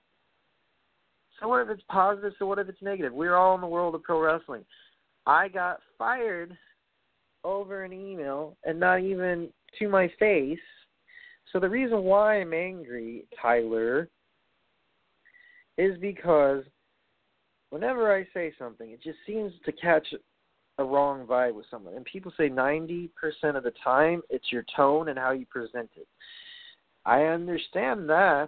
So what if it's positive? So what if it's negative? We're all in the world of pro wrestling. I got fired over an email and not even to my face. So the reason why I'm angry, Tyler, is because whenever I say something, it just seems to catch a wrong vibe with someone. And people say ninety percent of the time it's your tone and how you present it. I understand that.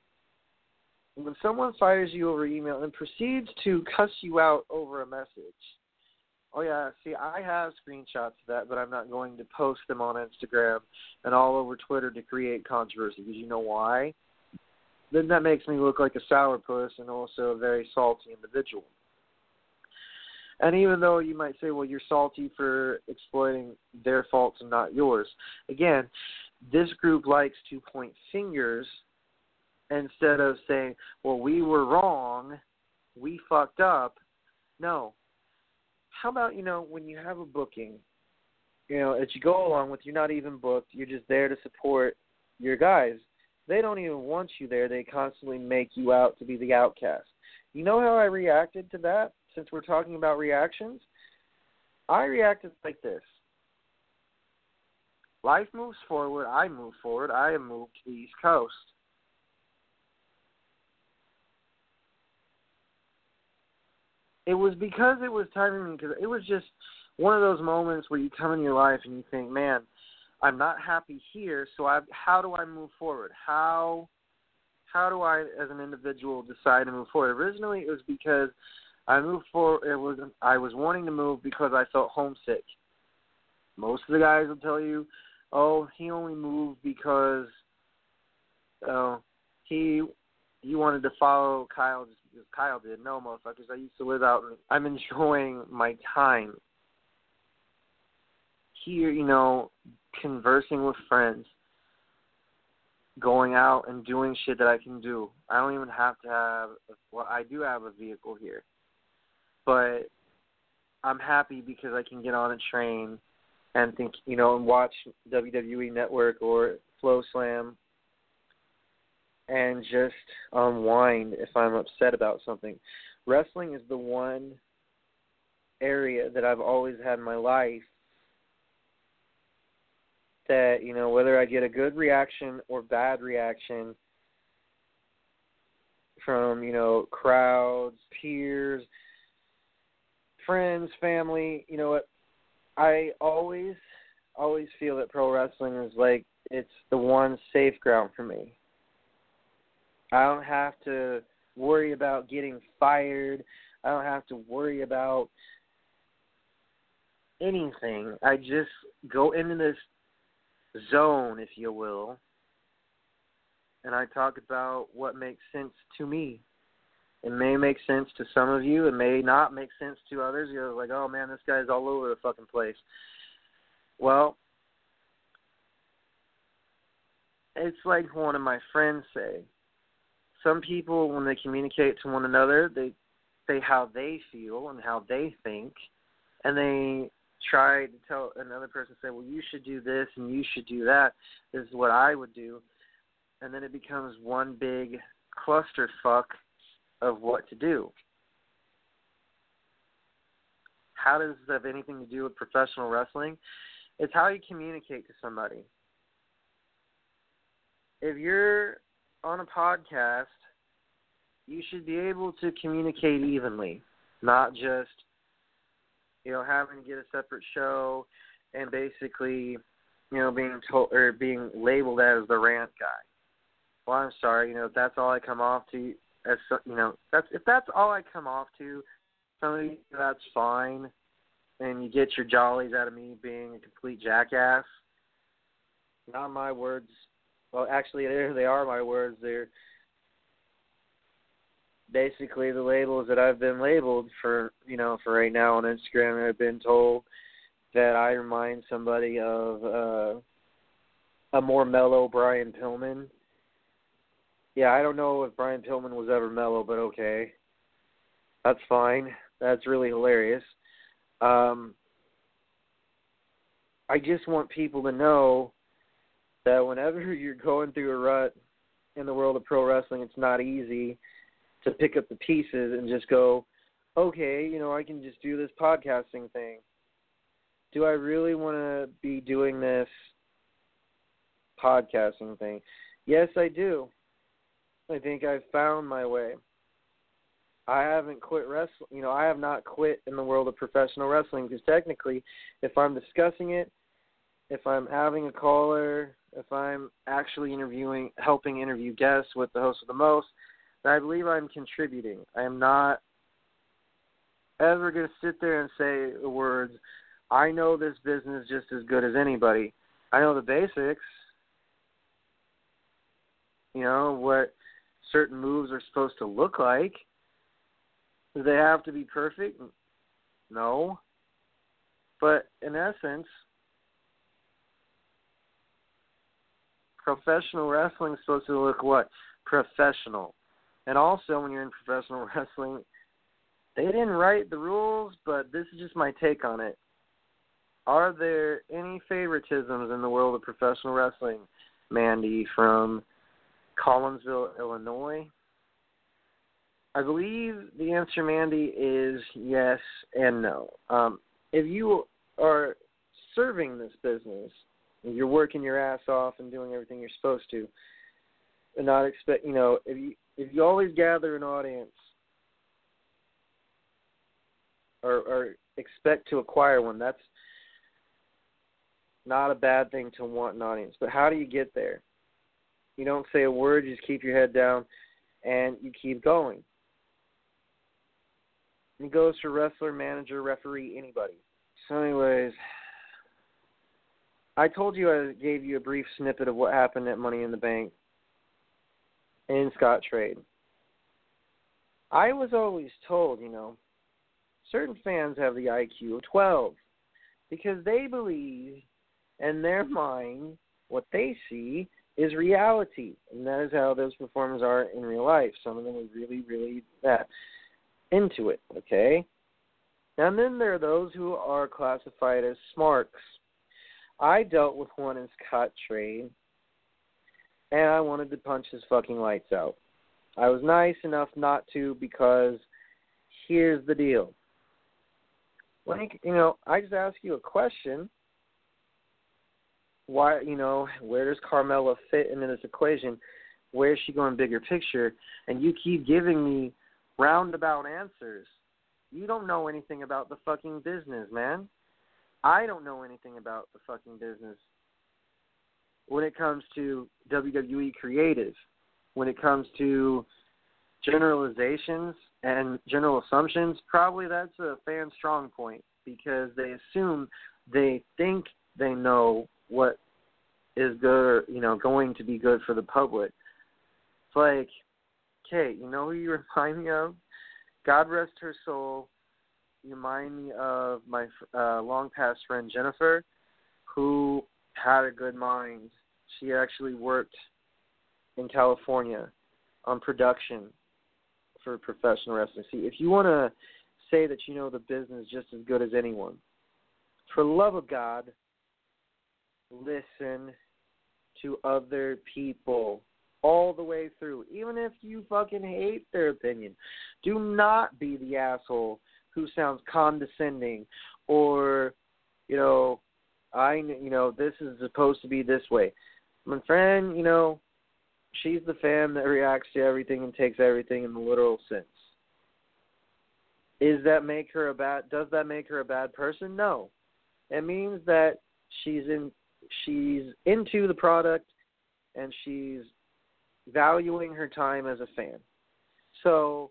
When someone fires you over email and proceeds to cuss you out over a message, oh yeah, see, I have screenshots of that, but I'm not going to post them on Instagram and all over Twitter to create controversy, because you know why? Then that makes me look like a sourpuss and also a very salty individual. And even though you might say, well, you're salty for exploiting their faults and not yours, again, this group likes to point fingers instead of saying, well, we were wrong, we fucked up. No. How about, you know, when you have a booking, you know, that you go along with, you're not even booked, you're just there to support your guys. They don't even want you there. They constantly make you out to be the outcast. You know how I reacted to that? Since we're talking about reactions, I reacted like this. Life moves forward. I move forward. I am moved to the East Coast. It was because it was timing, because it was just one of those moments where you come in your life and you think, man, I'm not happy here, so I, how do I move forward? How how do I, as an individual, decide to move forward? Originally, it was because I moved for it was I was wanting to move because I felt homesick. Most of the guys will tell you, "Oh, he only moved because uh, he he wanted to follow Kyle just because Kyle did." No, motherfuckers. I used to live out, and I'm enjoying my time here. You know, conversing with friends, going out and doing shit that I can do. I don't even have to have. Well, I do have a vehicle here. But I'm happy because I can get on a train and think, you know, and watch W W E Network or Flow Slam and just unwind if I'm upset about something. Wrestling is the one area that I've always had in my life that, you know, whether I get a good reaction or bad reaction from, you know, crowds, peers, friends, family, you know what, I always, always feel that pro wrestling is like, it's the one safe ground for me. I don't have to worry about getting fired. I don't have to worry about anything. I just go into this zone, if you will, and I talk about what makes sense to me. It may make sense to some of you. It may not make sense to others. You're like, oh, man, this guy's all over the fucking place. Well, it's like one of my friends say. Some people, when they communicate to one another, they say how they feel and how they think, and they try to tell another person, say, well, you should do this and you should do that. This is what I would do. And then it becomes one big clusterfuck of what to do. How does this have anything to do with professional wrestling? It's how you communicate to somebody. If you're on a podcast, you should be able to communicate evenly, not just, you know, having to get a separate show and basically, you know, being told or being labeled as the rant guy. Well, I'm sorry, you know, if that's all I come off to, as you know, that's if that's all I come off to, somebody, that's fine, and you get your jollies out of me being a complete jackass. Not my words. Well, actually, there they are my words. They're basically the labels that I've been labeled for, you know, for right now on Instagram. I've been told that I remind somebody of uh, a more mellow Brian Pillman. Yeah, I don't know if Brian Pillman was ever mellow, but okay. That's fine. That's really hilarious. Um, I just want people to know that whenever you're going through a rut in the world of pro wrestling, it's not easy to pick up the pieces and just go, okay, you know, I can just do this podcasting thing. Do I really want to be doing this podcasting thing? Yes, I do. I think I've found my way. I haven't quit wrestling. You know, I have not quit in the world of professional wrestling because technically, if I'm discussing it, if I'm having a caller, if I'm actually interviewing, helping interview guests with the host of the most, then I believe I'm contributing. I am not ever going to sit there and say the words, I know this business just as good as anybody. I know the basics. You know, what certain moves are supposed to look like. Do they have to be perfect? No. But in essence, professional wrestling is supposed to look what? Professional. And also, when you're in professional wrestling, they didn't write the rules, but this is just my take on it. Are there any favoritisms in the world of professional wrestling, Mandy, from Collinsville, Illinois? I believe the answer, Mandy, is yes and no. Um, if you are serving this business, you're working your ass off and doing everything you're supposed to, and not expect, you know, if you if you always gather an audience or, or expect to acquire one, that's not a bad thing to want an audience. But how do you get there? You don't say a word, you just keep your head down, and you keep going. It goes for wrestler, manager, referee, anybody. So anyways, I told you I gave you a brief snippet of what happened at Money in the Bank in Scottrade. I was always told, you know, certain fans have the I Q of twelve because they believe in their mind what they see is reality, and that is how those performers are in real life. Some of them are really, really that into it, okay? And then there are those who are classified as smarks. I dealt with one in Scottrade, and I wanted to punch his fucking lights out. I was nice enough not to because here's the deal. Like, you know, I just ask you a question. Why, you know, where does Carmella fit into this equation? Where is she going bigger picture? And you keep giving me roundabout answers. You don't know anything about the fucking business, man. I don't know anything about the fucking business. When it comes to W W E creative, when it comes to generalizations and general assumptions, probably that's a fan strong point because they assume they think they know what is good or, you know, going to be good for the public. It's like, Kate, you know who you remind me of? God rest her soul. You remind me of my uh, long-past friend Jennifer, who had a good mind. She actually worked in California on production for professional wrestling. See, if you want to say that you know the business just as good as anyone, for the love of God, listen to other people all the way through, even if you fucking hate their opinion. Do not be the asshole who sounds condescending or, you know, I, you know, this is supposed to be this way. My friend, you know, she's the fan that reacts to everything and takes everything in the literal sense. Is that make her a bad? Does that make her a bad person? No. It means that she's in, she's into the product and she's valuing her time as a fan. So,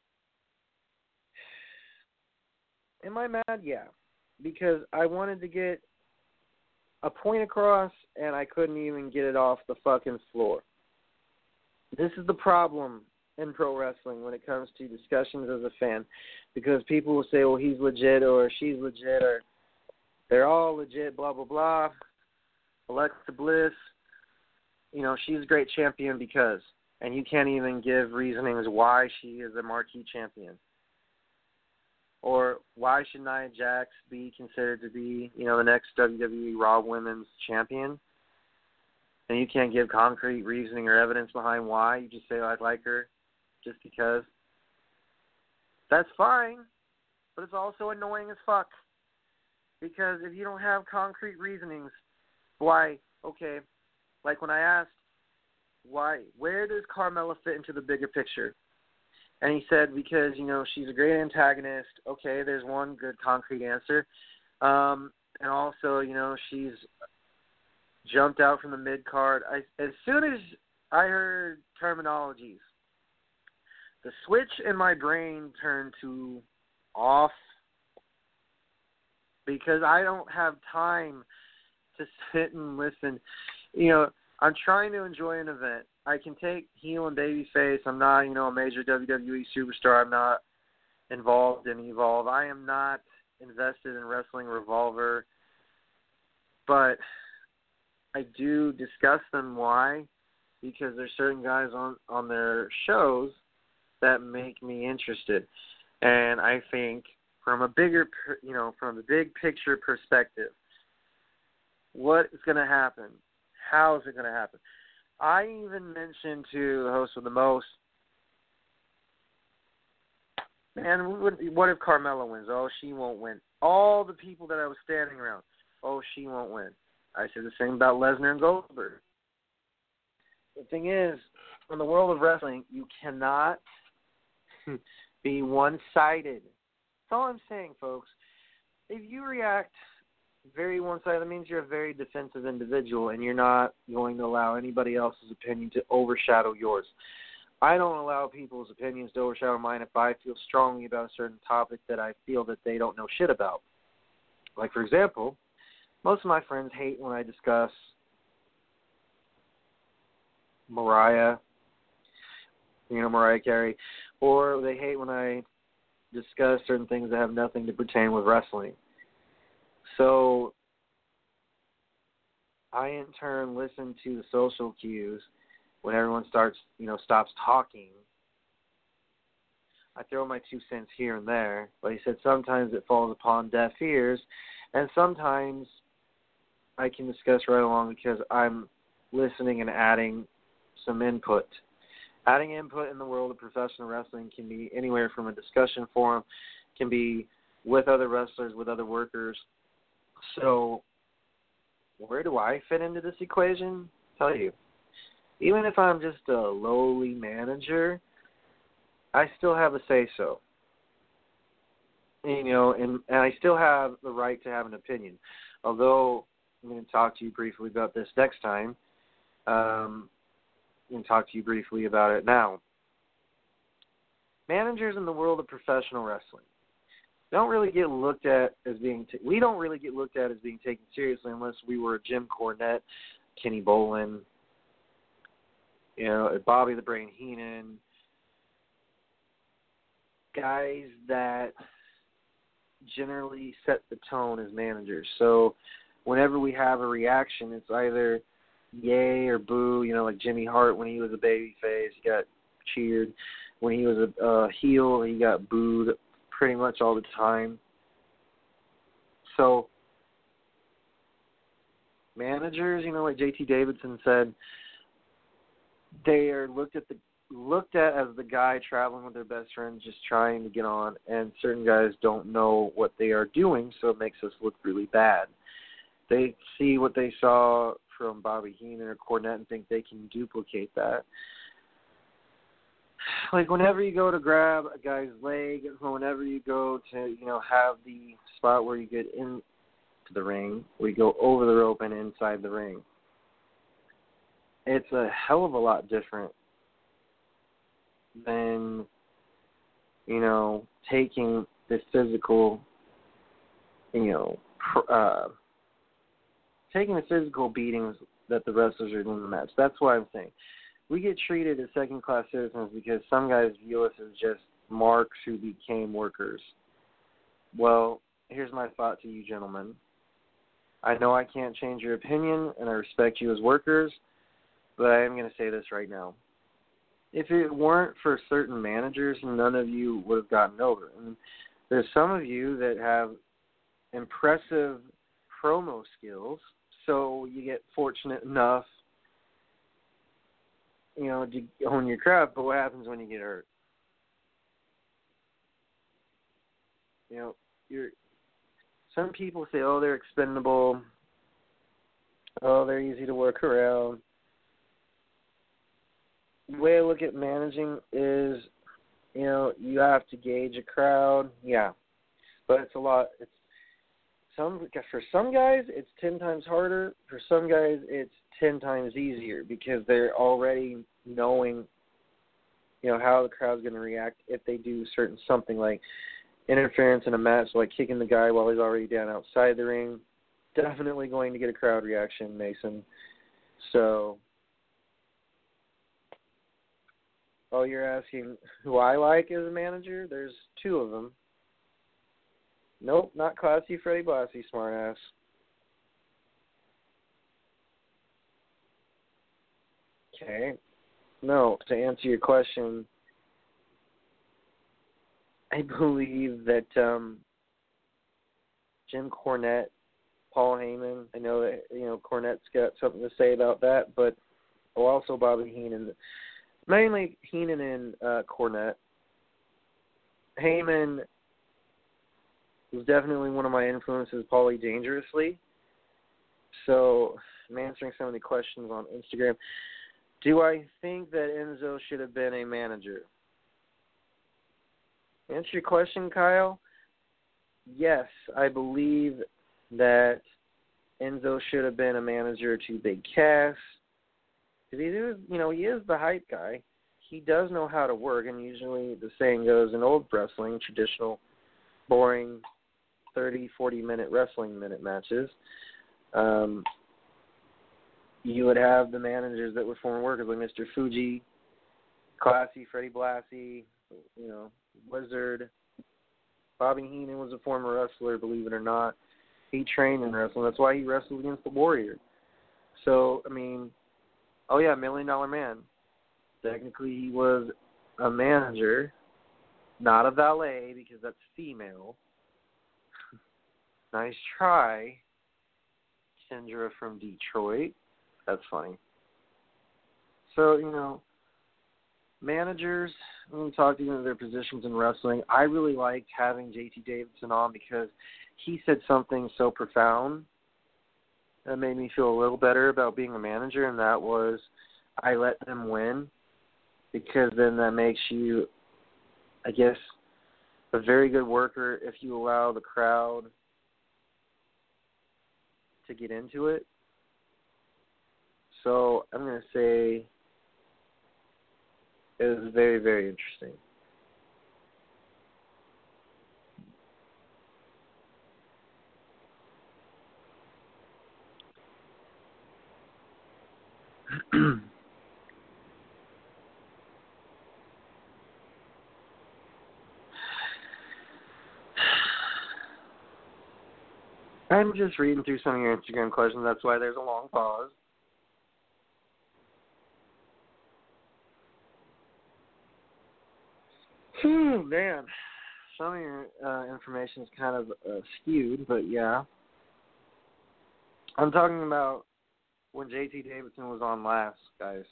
am I mad? Yeah, because I wanted to get a point across and I couldn't even get it off the fucking floor. This is the problem in pro wrestling when it comes to discussions as a fan, because people will say, well, he's legit or she's legit or they're all legit, blah, blah, blah. Alexa Bliss, you know, she's a great champion because, and you can't even give reasonings why she is a marquee champion. Or why should Nia Jax be considered to be, you know, the next W W E Raw Women's Champion? And you can't give concrete reasoning or evidence behind why. You just say, oh, I'd like her just because. That's fine, but it's also annoying as fuck. Because if you don't have concrete reasonings, why, okay, like when I asked, why, where does Carmella fit into the bigger picture? And he said, because, you know, she's a great antagonist. Okay, there's one good concrete answer. Um, and also, you know, she's jumped out from the mid-card. I, as soon as I heard terminologies, the switch in my brain turned to off because I don't have time to sit and listen. You know, I'm trying to enjoy an event. I can take heel and babyface. I'm not, you know, a major W W E superstar. I'm not involved in Evolve. I am not invested in Wrestling Revolver. But I do discuss them. Why? Because there's certain guys on, on their shows that make me interested. And I think from a bigger, you know, from the big picture perspective, what is going to happen? How is it going to happen? I even mentioned to the host of the most, man, what if Carmella wins? Oh, she won't win. All the people that I was standing around, oh, she won't win. I said the same about Lesnar and Goldberg. The thing is, in the world of wrestling, you cannot be one-sided. That's all I'm saying, folks. If you react very one-sided, that means you're a very defensive individual, and you're not going to allow anybody else's opinion to overshadow yours. I don't allow people's opinions to overshadow mine if I feel strongly about a certain topic that I feel that they don't know shit about. Like, for example, most of my friends hate when I discuss Mariah, you know, Mariah Carey, or they hate when I discuss certain things that have nothing to pertain with wrestling. So I, in turn, listen to the social cues when everyone starts, you know, stops talking. I throw my two cents here and there, but he said sometimes it falls upon deaf ears, and sometimes I can discuss right along because I'm listening and adding some input. Adding input in the world of professional wrestling can be anywhere from a discussion forum, can be with other wrestlers, with other workers. So where do I fit into this equation? I'll tell you. Even if I'm just a lowly manager, I still have a say-so. You know, and, and I still have the right to have an opinion. Although I'm going to talk to you briefly about this next time. Um, I'm going to talk to you briefly about it now. Managers in the world of professional wrestling don't really get looked at as being t- we don't really get looked at as being taken seriously unless we were Jim Cornette, Kenny Bolin, you know, Bobby the Brain Heenan, guys that generally set the tone as managers. So whenever we have a reaction, it's either yay or boo. You know, like Jimmy Hart when he was a babyface, he got cheered. When he was a uh, heel, he got booed pretty much all the time. So managers, you know, like J T Davidson said, they are looked at the looked at as the guy traveling with their best friend just trying to get on, and certain guys don't know what they are doing, so it makes us look really bad. They see what they saw from Bobby Heenan or Cornette and think they can duplicate that. Like whenever you go to grab a guy's leg, whenever you go to, you know, have the spot where you get into the ring, where you go over the rope and inside the ring, it's a hell of a lot different than, you know, taking the physical, you know, uh, taking the physical beatings that the wrestlers are doing in the match. That's what I'm saying. We get treated as second-class citizens because some guys view us as just marks who became workers. Well, here's my thought to you gentlemen. I know I can't change your opinion, and I respect you as workers, but I am going to say this right now. If it weren't for certain managers, none of you would have gotten over. And there's some of you that have impressive promo skills, so you get fortunate enough, you know, to own your craft, but what happens when you get hurt? You know, you're, some people say, oh, they're expendable, oh, they're easy to work around. The way I look at managing is, you know, you have to gauge a crowd, yeah, but it's a lot. It's some for some guys it's ten times harder. For some guys it's ten times easier because they're already knowing, you know, how the crowd's going to react if they do certain something like interference in a match, like kicking the guy while he's already down outside the ring. Definitely going to get a crowd reaction, Mason. So. Oh, you're asking who I like as a manager? There's two of them. Nope, not Classy Freddie Blassie, smartass. Okay. No, to answer your question, I believe that um, Jim Cornette, Paul Heyman, I know that, you know, Cornette's got something to say about that, but also Bobby Heenan. Mainly Heenan and uh, Cornette. Heyman was definitely one of my influences, Paulie Dangerously. So I'm answering some of the questions on Instagram. Do I think that Enzo should have been a manager? To answer your question, Kyle, yes, I believe that Enzo should have been a manager to Big Cass. Because he is, you know, he is the hype guy. he does know how to work, and usually the saying goes in old wrestling, traditional, boring, thirty, forty-minute wrestling minute matches, um, you would have the managers that were former workers, like Mister Fuji, Classy, Freddie Blassie, you know, Wizard. Bobby Heenan was a former wrestler, believe it or not. He trained in wrestling. That's why he wrestled against the Warrior. So, I mean, oh, yeah, Million Dollar Man. Technically, he was a manager, not a valet, because that's female. Nice try, Kendra from Detroit. That's funny. So, you know, managers, when we talk to them their positions in wrestling, I really liked having J T Davidson on because he said something so profound that made me feel a little better about being a manager, and that was I let them win because then that makes you, I guess, a very good worker if you allow the crowd to get into it. So I'm going to say it was very, very interesting. I'm just reading through some of your Instagram questions. That's why there's a long pause. Hmm, man. Some of your uh, information is kind of uh, skewed, but yeah. I'm talking about when J T Davidson was on last, guys.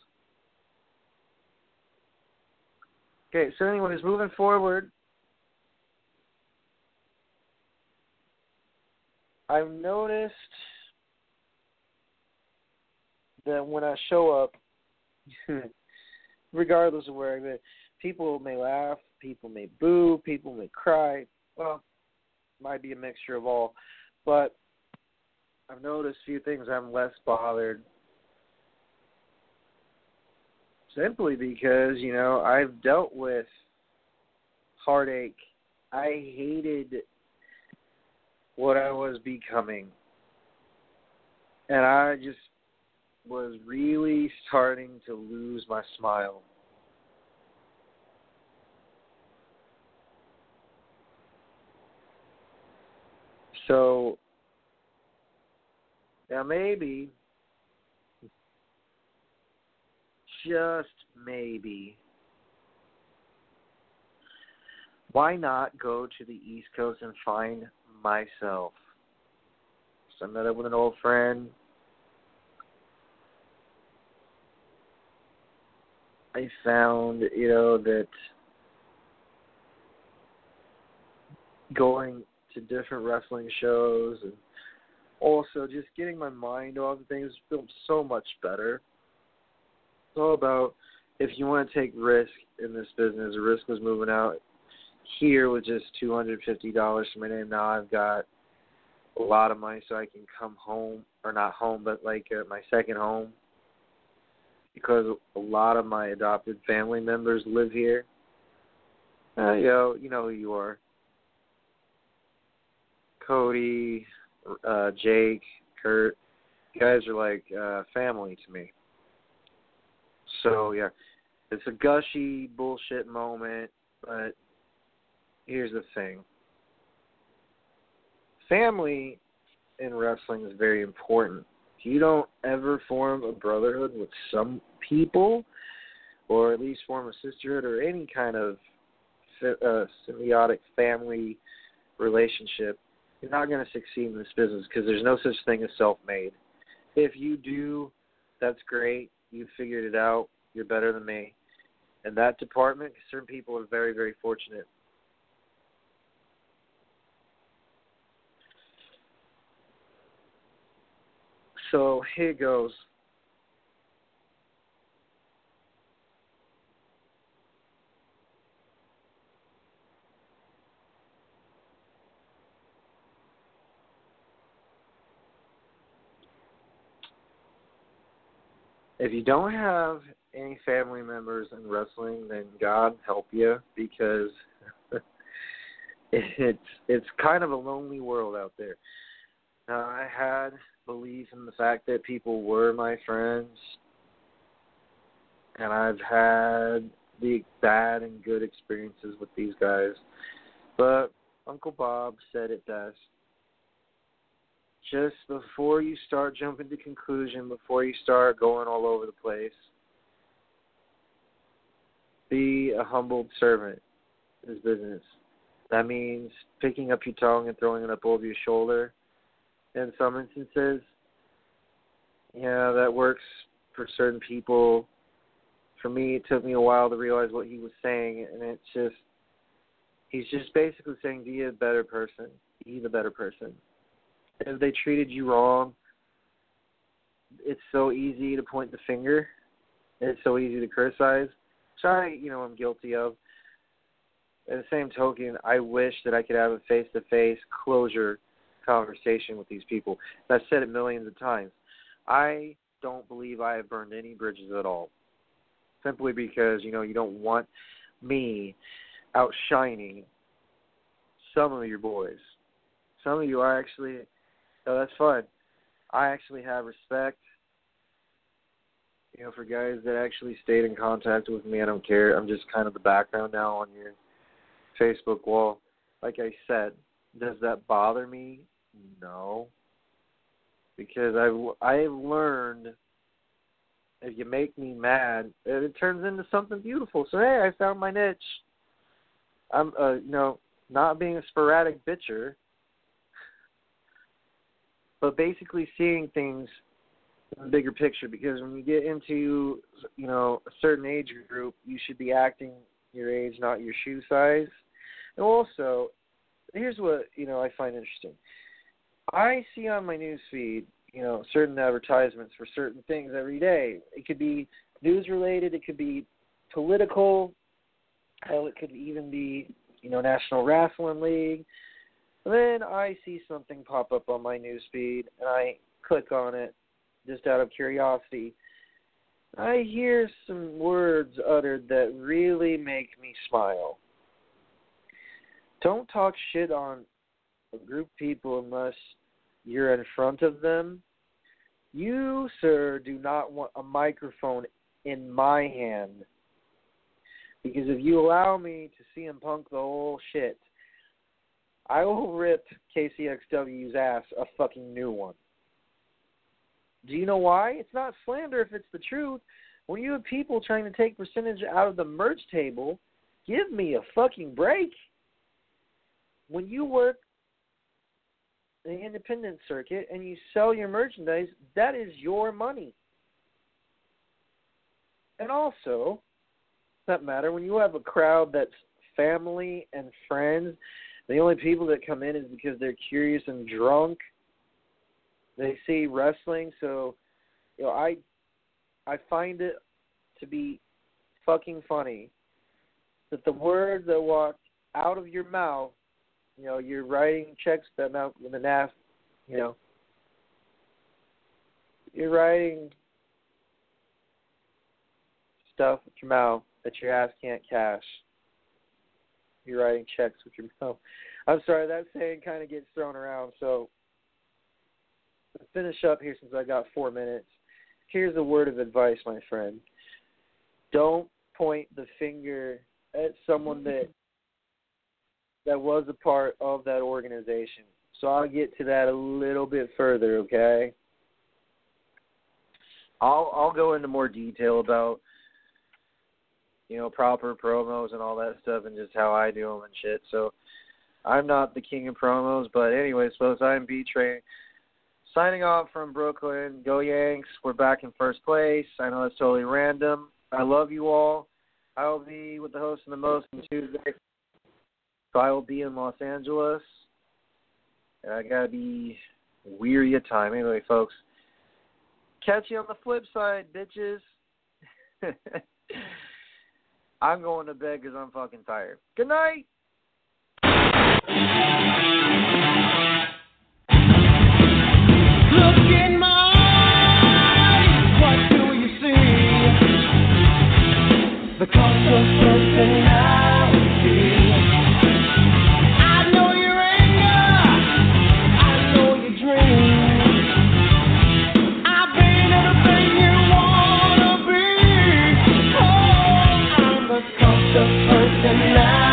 Okay, so anyways, moving forward, I've noticed that when I show up, regardless of where I've been, people may laugh, people may boo, people may cry. Well, might be a mixture of all. But I've noticed a few things. I'm less bothered. Simply because, you know, I've dealt with heartache. I hated what I was becoming. And I just was really starting to lose my smile. So, now maybe, just maybe, why not go to the East Coast and find myself? So I met up with an old friend. I found, you know, that going to different wrestling shows and also just getting my mind off of things feels so much better. It's all about if you want to take risk in this business. The risk was moving out here with just two hundred fifty dollars to my name. Now I've got a lot of money so I can come home, or not home, but like uh, my second home, because a lot of my adopted family members live here. Uh, you know, you know who you are. Cody, uh, Jake, Kurt, you guys are like uh, family to me. So, yeah, it's a gushy bullshit moment, but here's the thing. Family in wrestling is very important. If you don't ever form a brotherhood with some people, or at least form a sisterhood or any kind of uh, symbiotic family relationship, you're not going to succeed in this business because there's no such thing as self-made. If you do, that's great. You figured it out. You're better than me. In that department, certain people are very, very fortunate. So here goes. if you don't have any family members in wrestling, then God help you, because it's it's kind of a lonely world out there. Now, I had belief in the fact that people were my friends, and I've had the bad and good experiences with these guys. But Uncle Bob said it best. Just before you start jumping to conclusion, before you start going all over the place, be a humbled servant is business. That means picking up your tongue and throwing it up over your shoulder. In some instances, yeah, that works for certain people. For me, it took me a while to realize what he was saying, and it's just, he's just basically saying, be a better person. Be the better person. If they treated you wrong, it's so easy to point the finger. It's so easy to criticize, which I, you know, I'm guilty of. At the same token, I wish that I could have a face-to-face closure conversation with these people. I've said it millions of times. I don't believe I have burned any bridges at all. Simply because, you know, you don't want me outshining some of your boys. Some of you are actually, oh, that's fun. I actually have respect, you know, for guys that actually stayed in contact with me. I don't care. I'm just kind of the background now on your Facebook wall. Like I said, does that bother me? No. Because I've, I've learned if you make me mad, it turns into something beautiful. So, hey, I found my niche. I'm, uh, you know, not being a sporadic bitcher, but basically seeing things in the bigger picture. Because when you get into, you know, a certain age group, you should be acting your age, not your shoe size. And also, here's what, you know, I find interesting. I see on my news feed, you know, certain advertisements for certain things every day. It could be news-related. It could be political. Hell, it could even be, you know, National Wrestling League. And then I see something pop up on my news feed, and I click on it just out of curiosity. I hear some words uttered that really make me smile. Don't talk shit on a group of people unless you're in front of them. You, sir, do not want a microphone in my hand. Because if you allow me to C M Punk the whole shit, I will rip K C X W's ass a fucking new one. Do you know why? It's not slander if it's the truth. When you have people trying to take percentage out of the merch table, give me a fucking break. When you work the independent circuit and you sell your merchandise, that is your money. And also, doesn't matter, when you have a crowd that's family and friends, the only people that come in is because they're curious and drunk. They see wrestling, so you know, I I find it to be fucking funny that the words that walk out of your mouth, you know, you're writing checks that amount with an F, you know, you're writing stuff with your mouth that your ass can't cash. You're writing checks with your mouth. I'm sorry, that saying kind of gets thrown around, so to finish up here since I got four minutes, here's a word of advice, my friend. Don't point the finger at someone that that was a part of that organization. So I'll get to that a little bit further, okay? I'll I'll go into more detail about, you know, proper promos and all that stuff and just how I do them and shit. So I'm not the king of promos, but anyways, folks, I'm B-Train. Signing off from Brooklyn. Go Yanks. We're back in first place. I know it's totally random. I love you all. I will be with the host of the most on Tuesday. So I will be in Los Angeles. And I got to be weary of time. Anyway, folks, catch you on the flip side, bitches. I'm going to bed because I'm fucking tired. Good night. Look in my eyes. What do you see? tonight.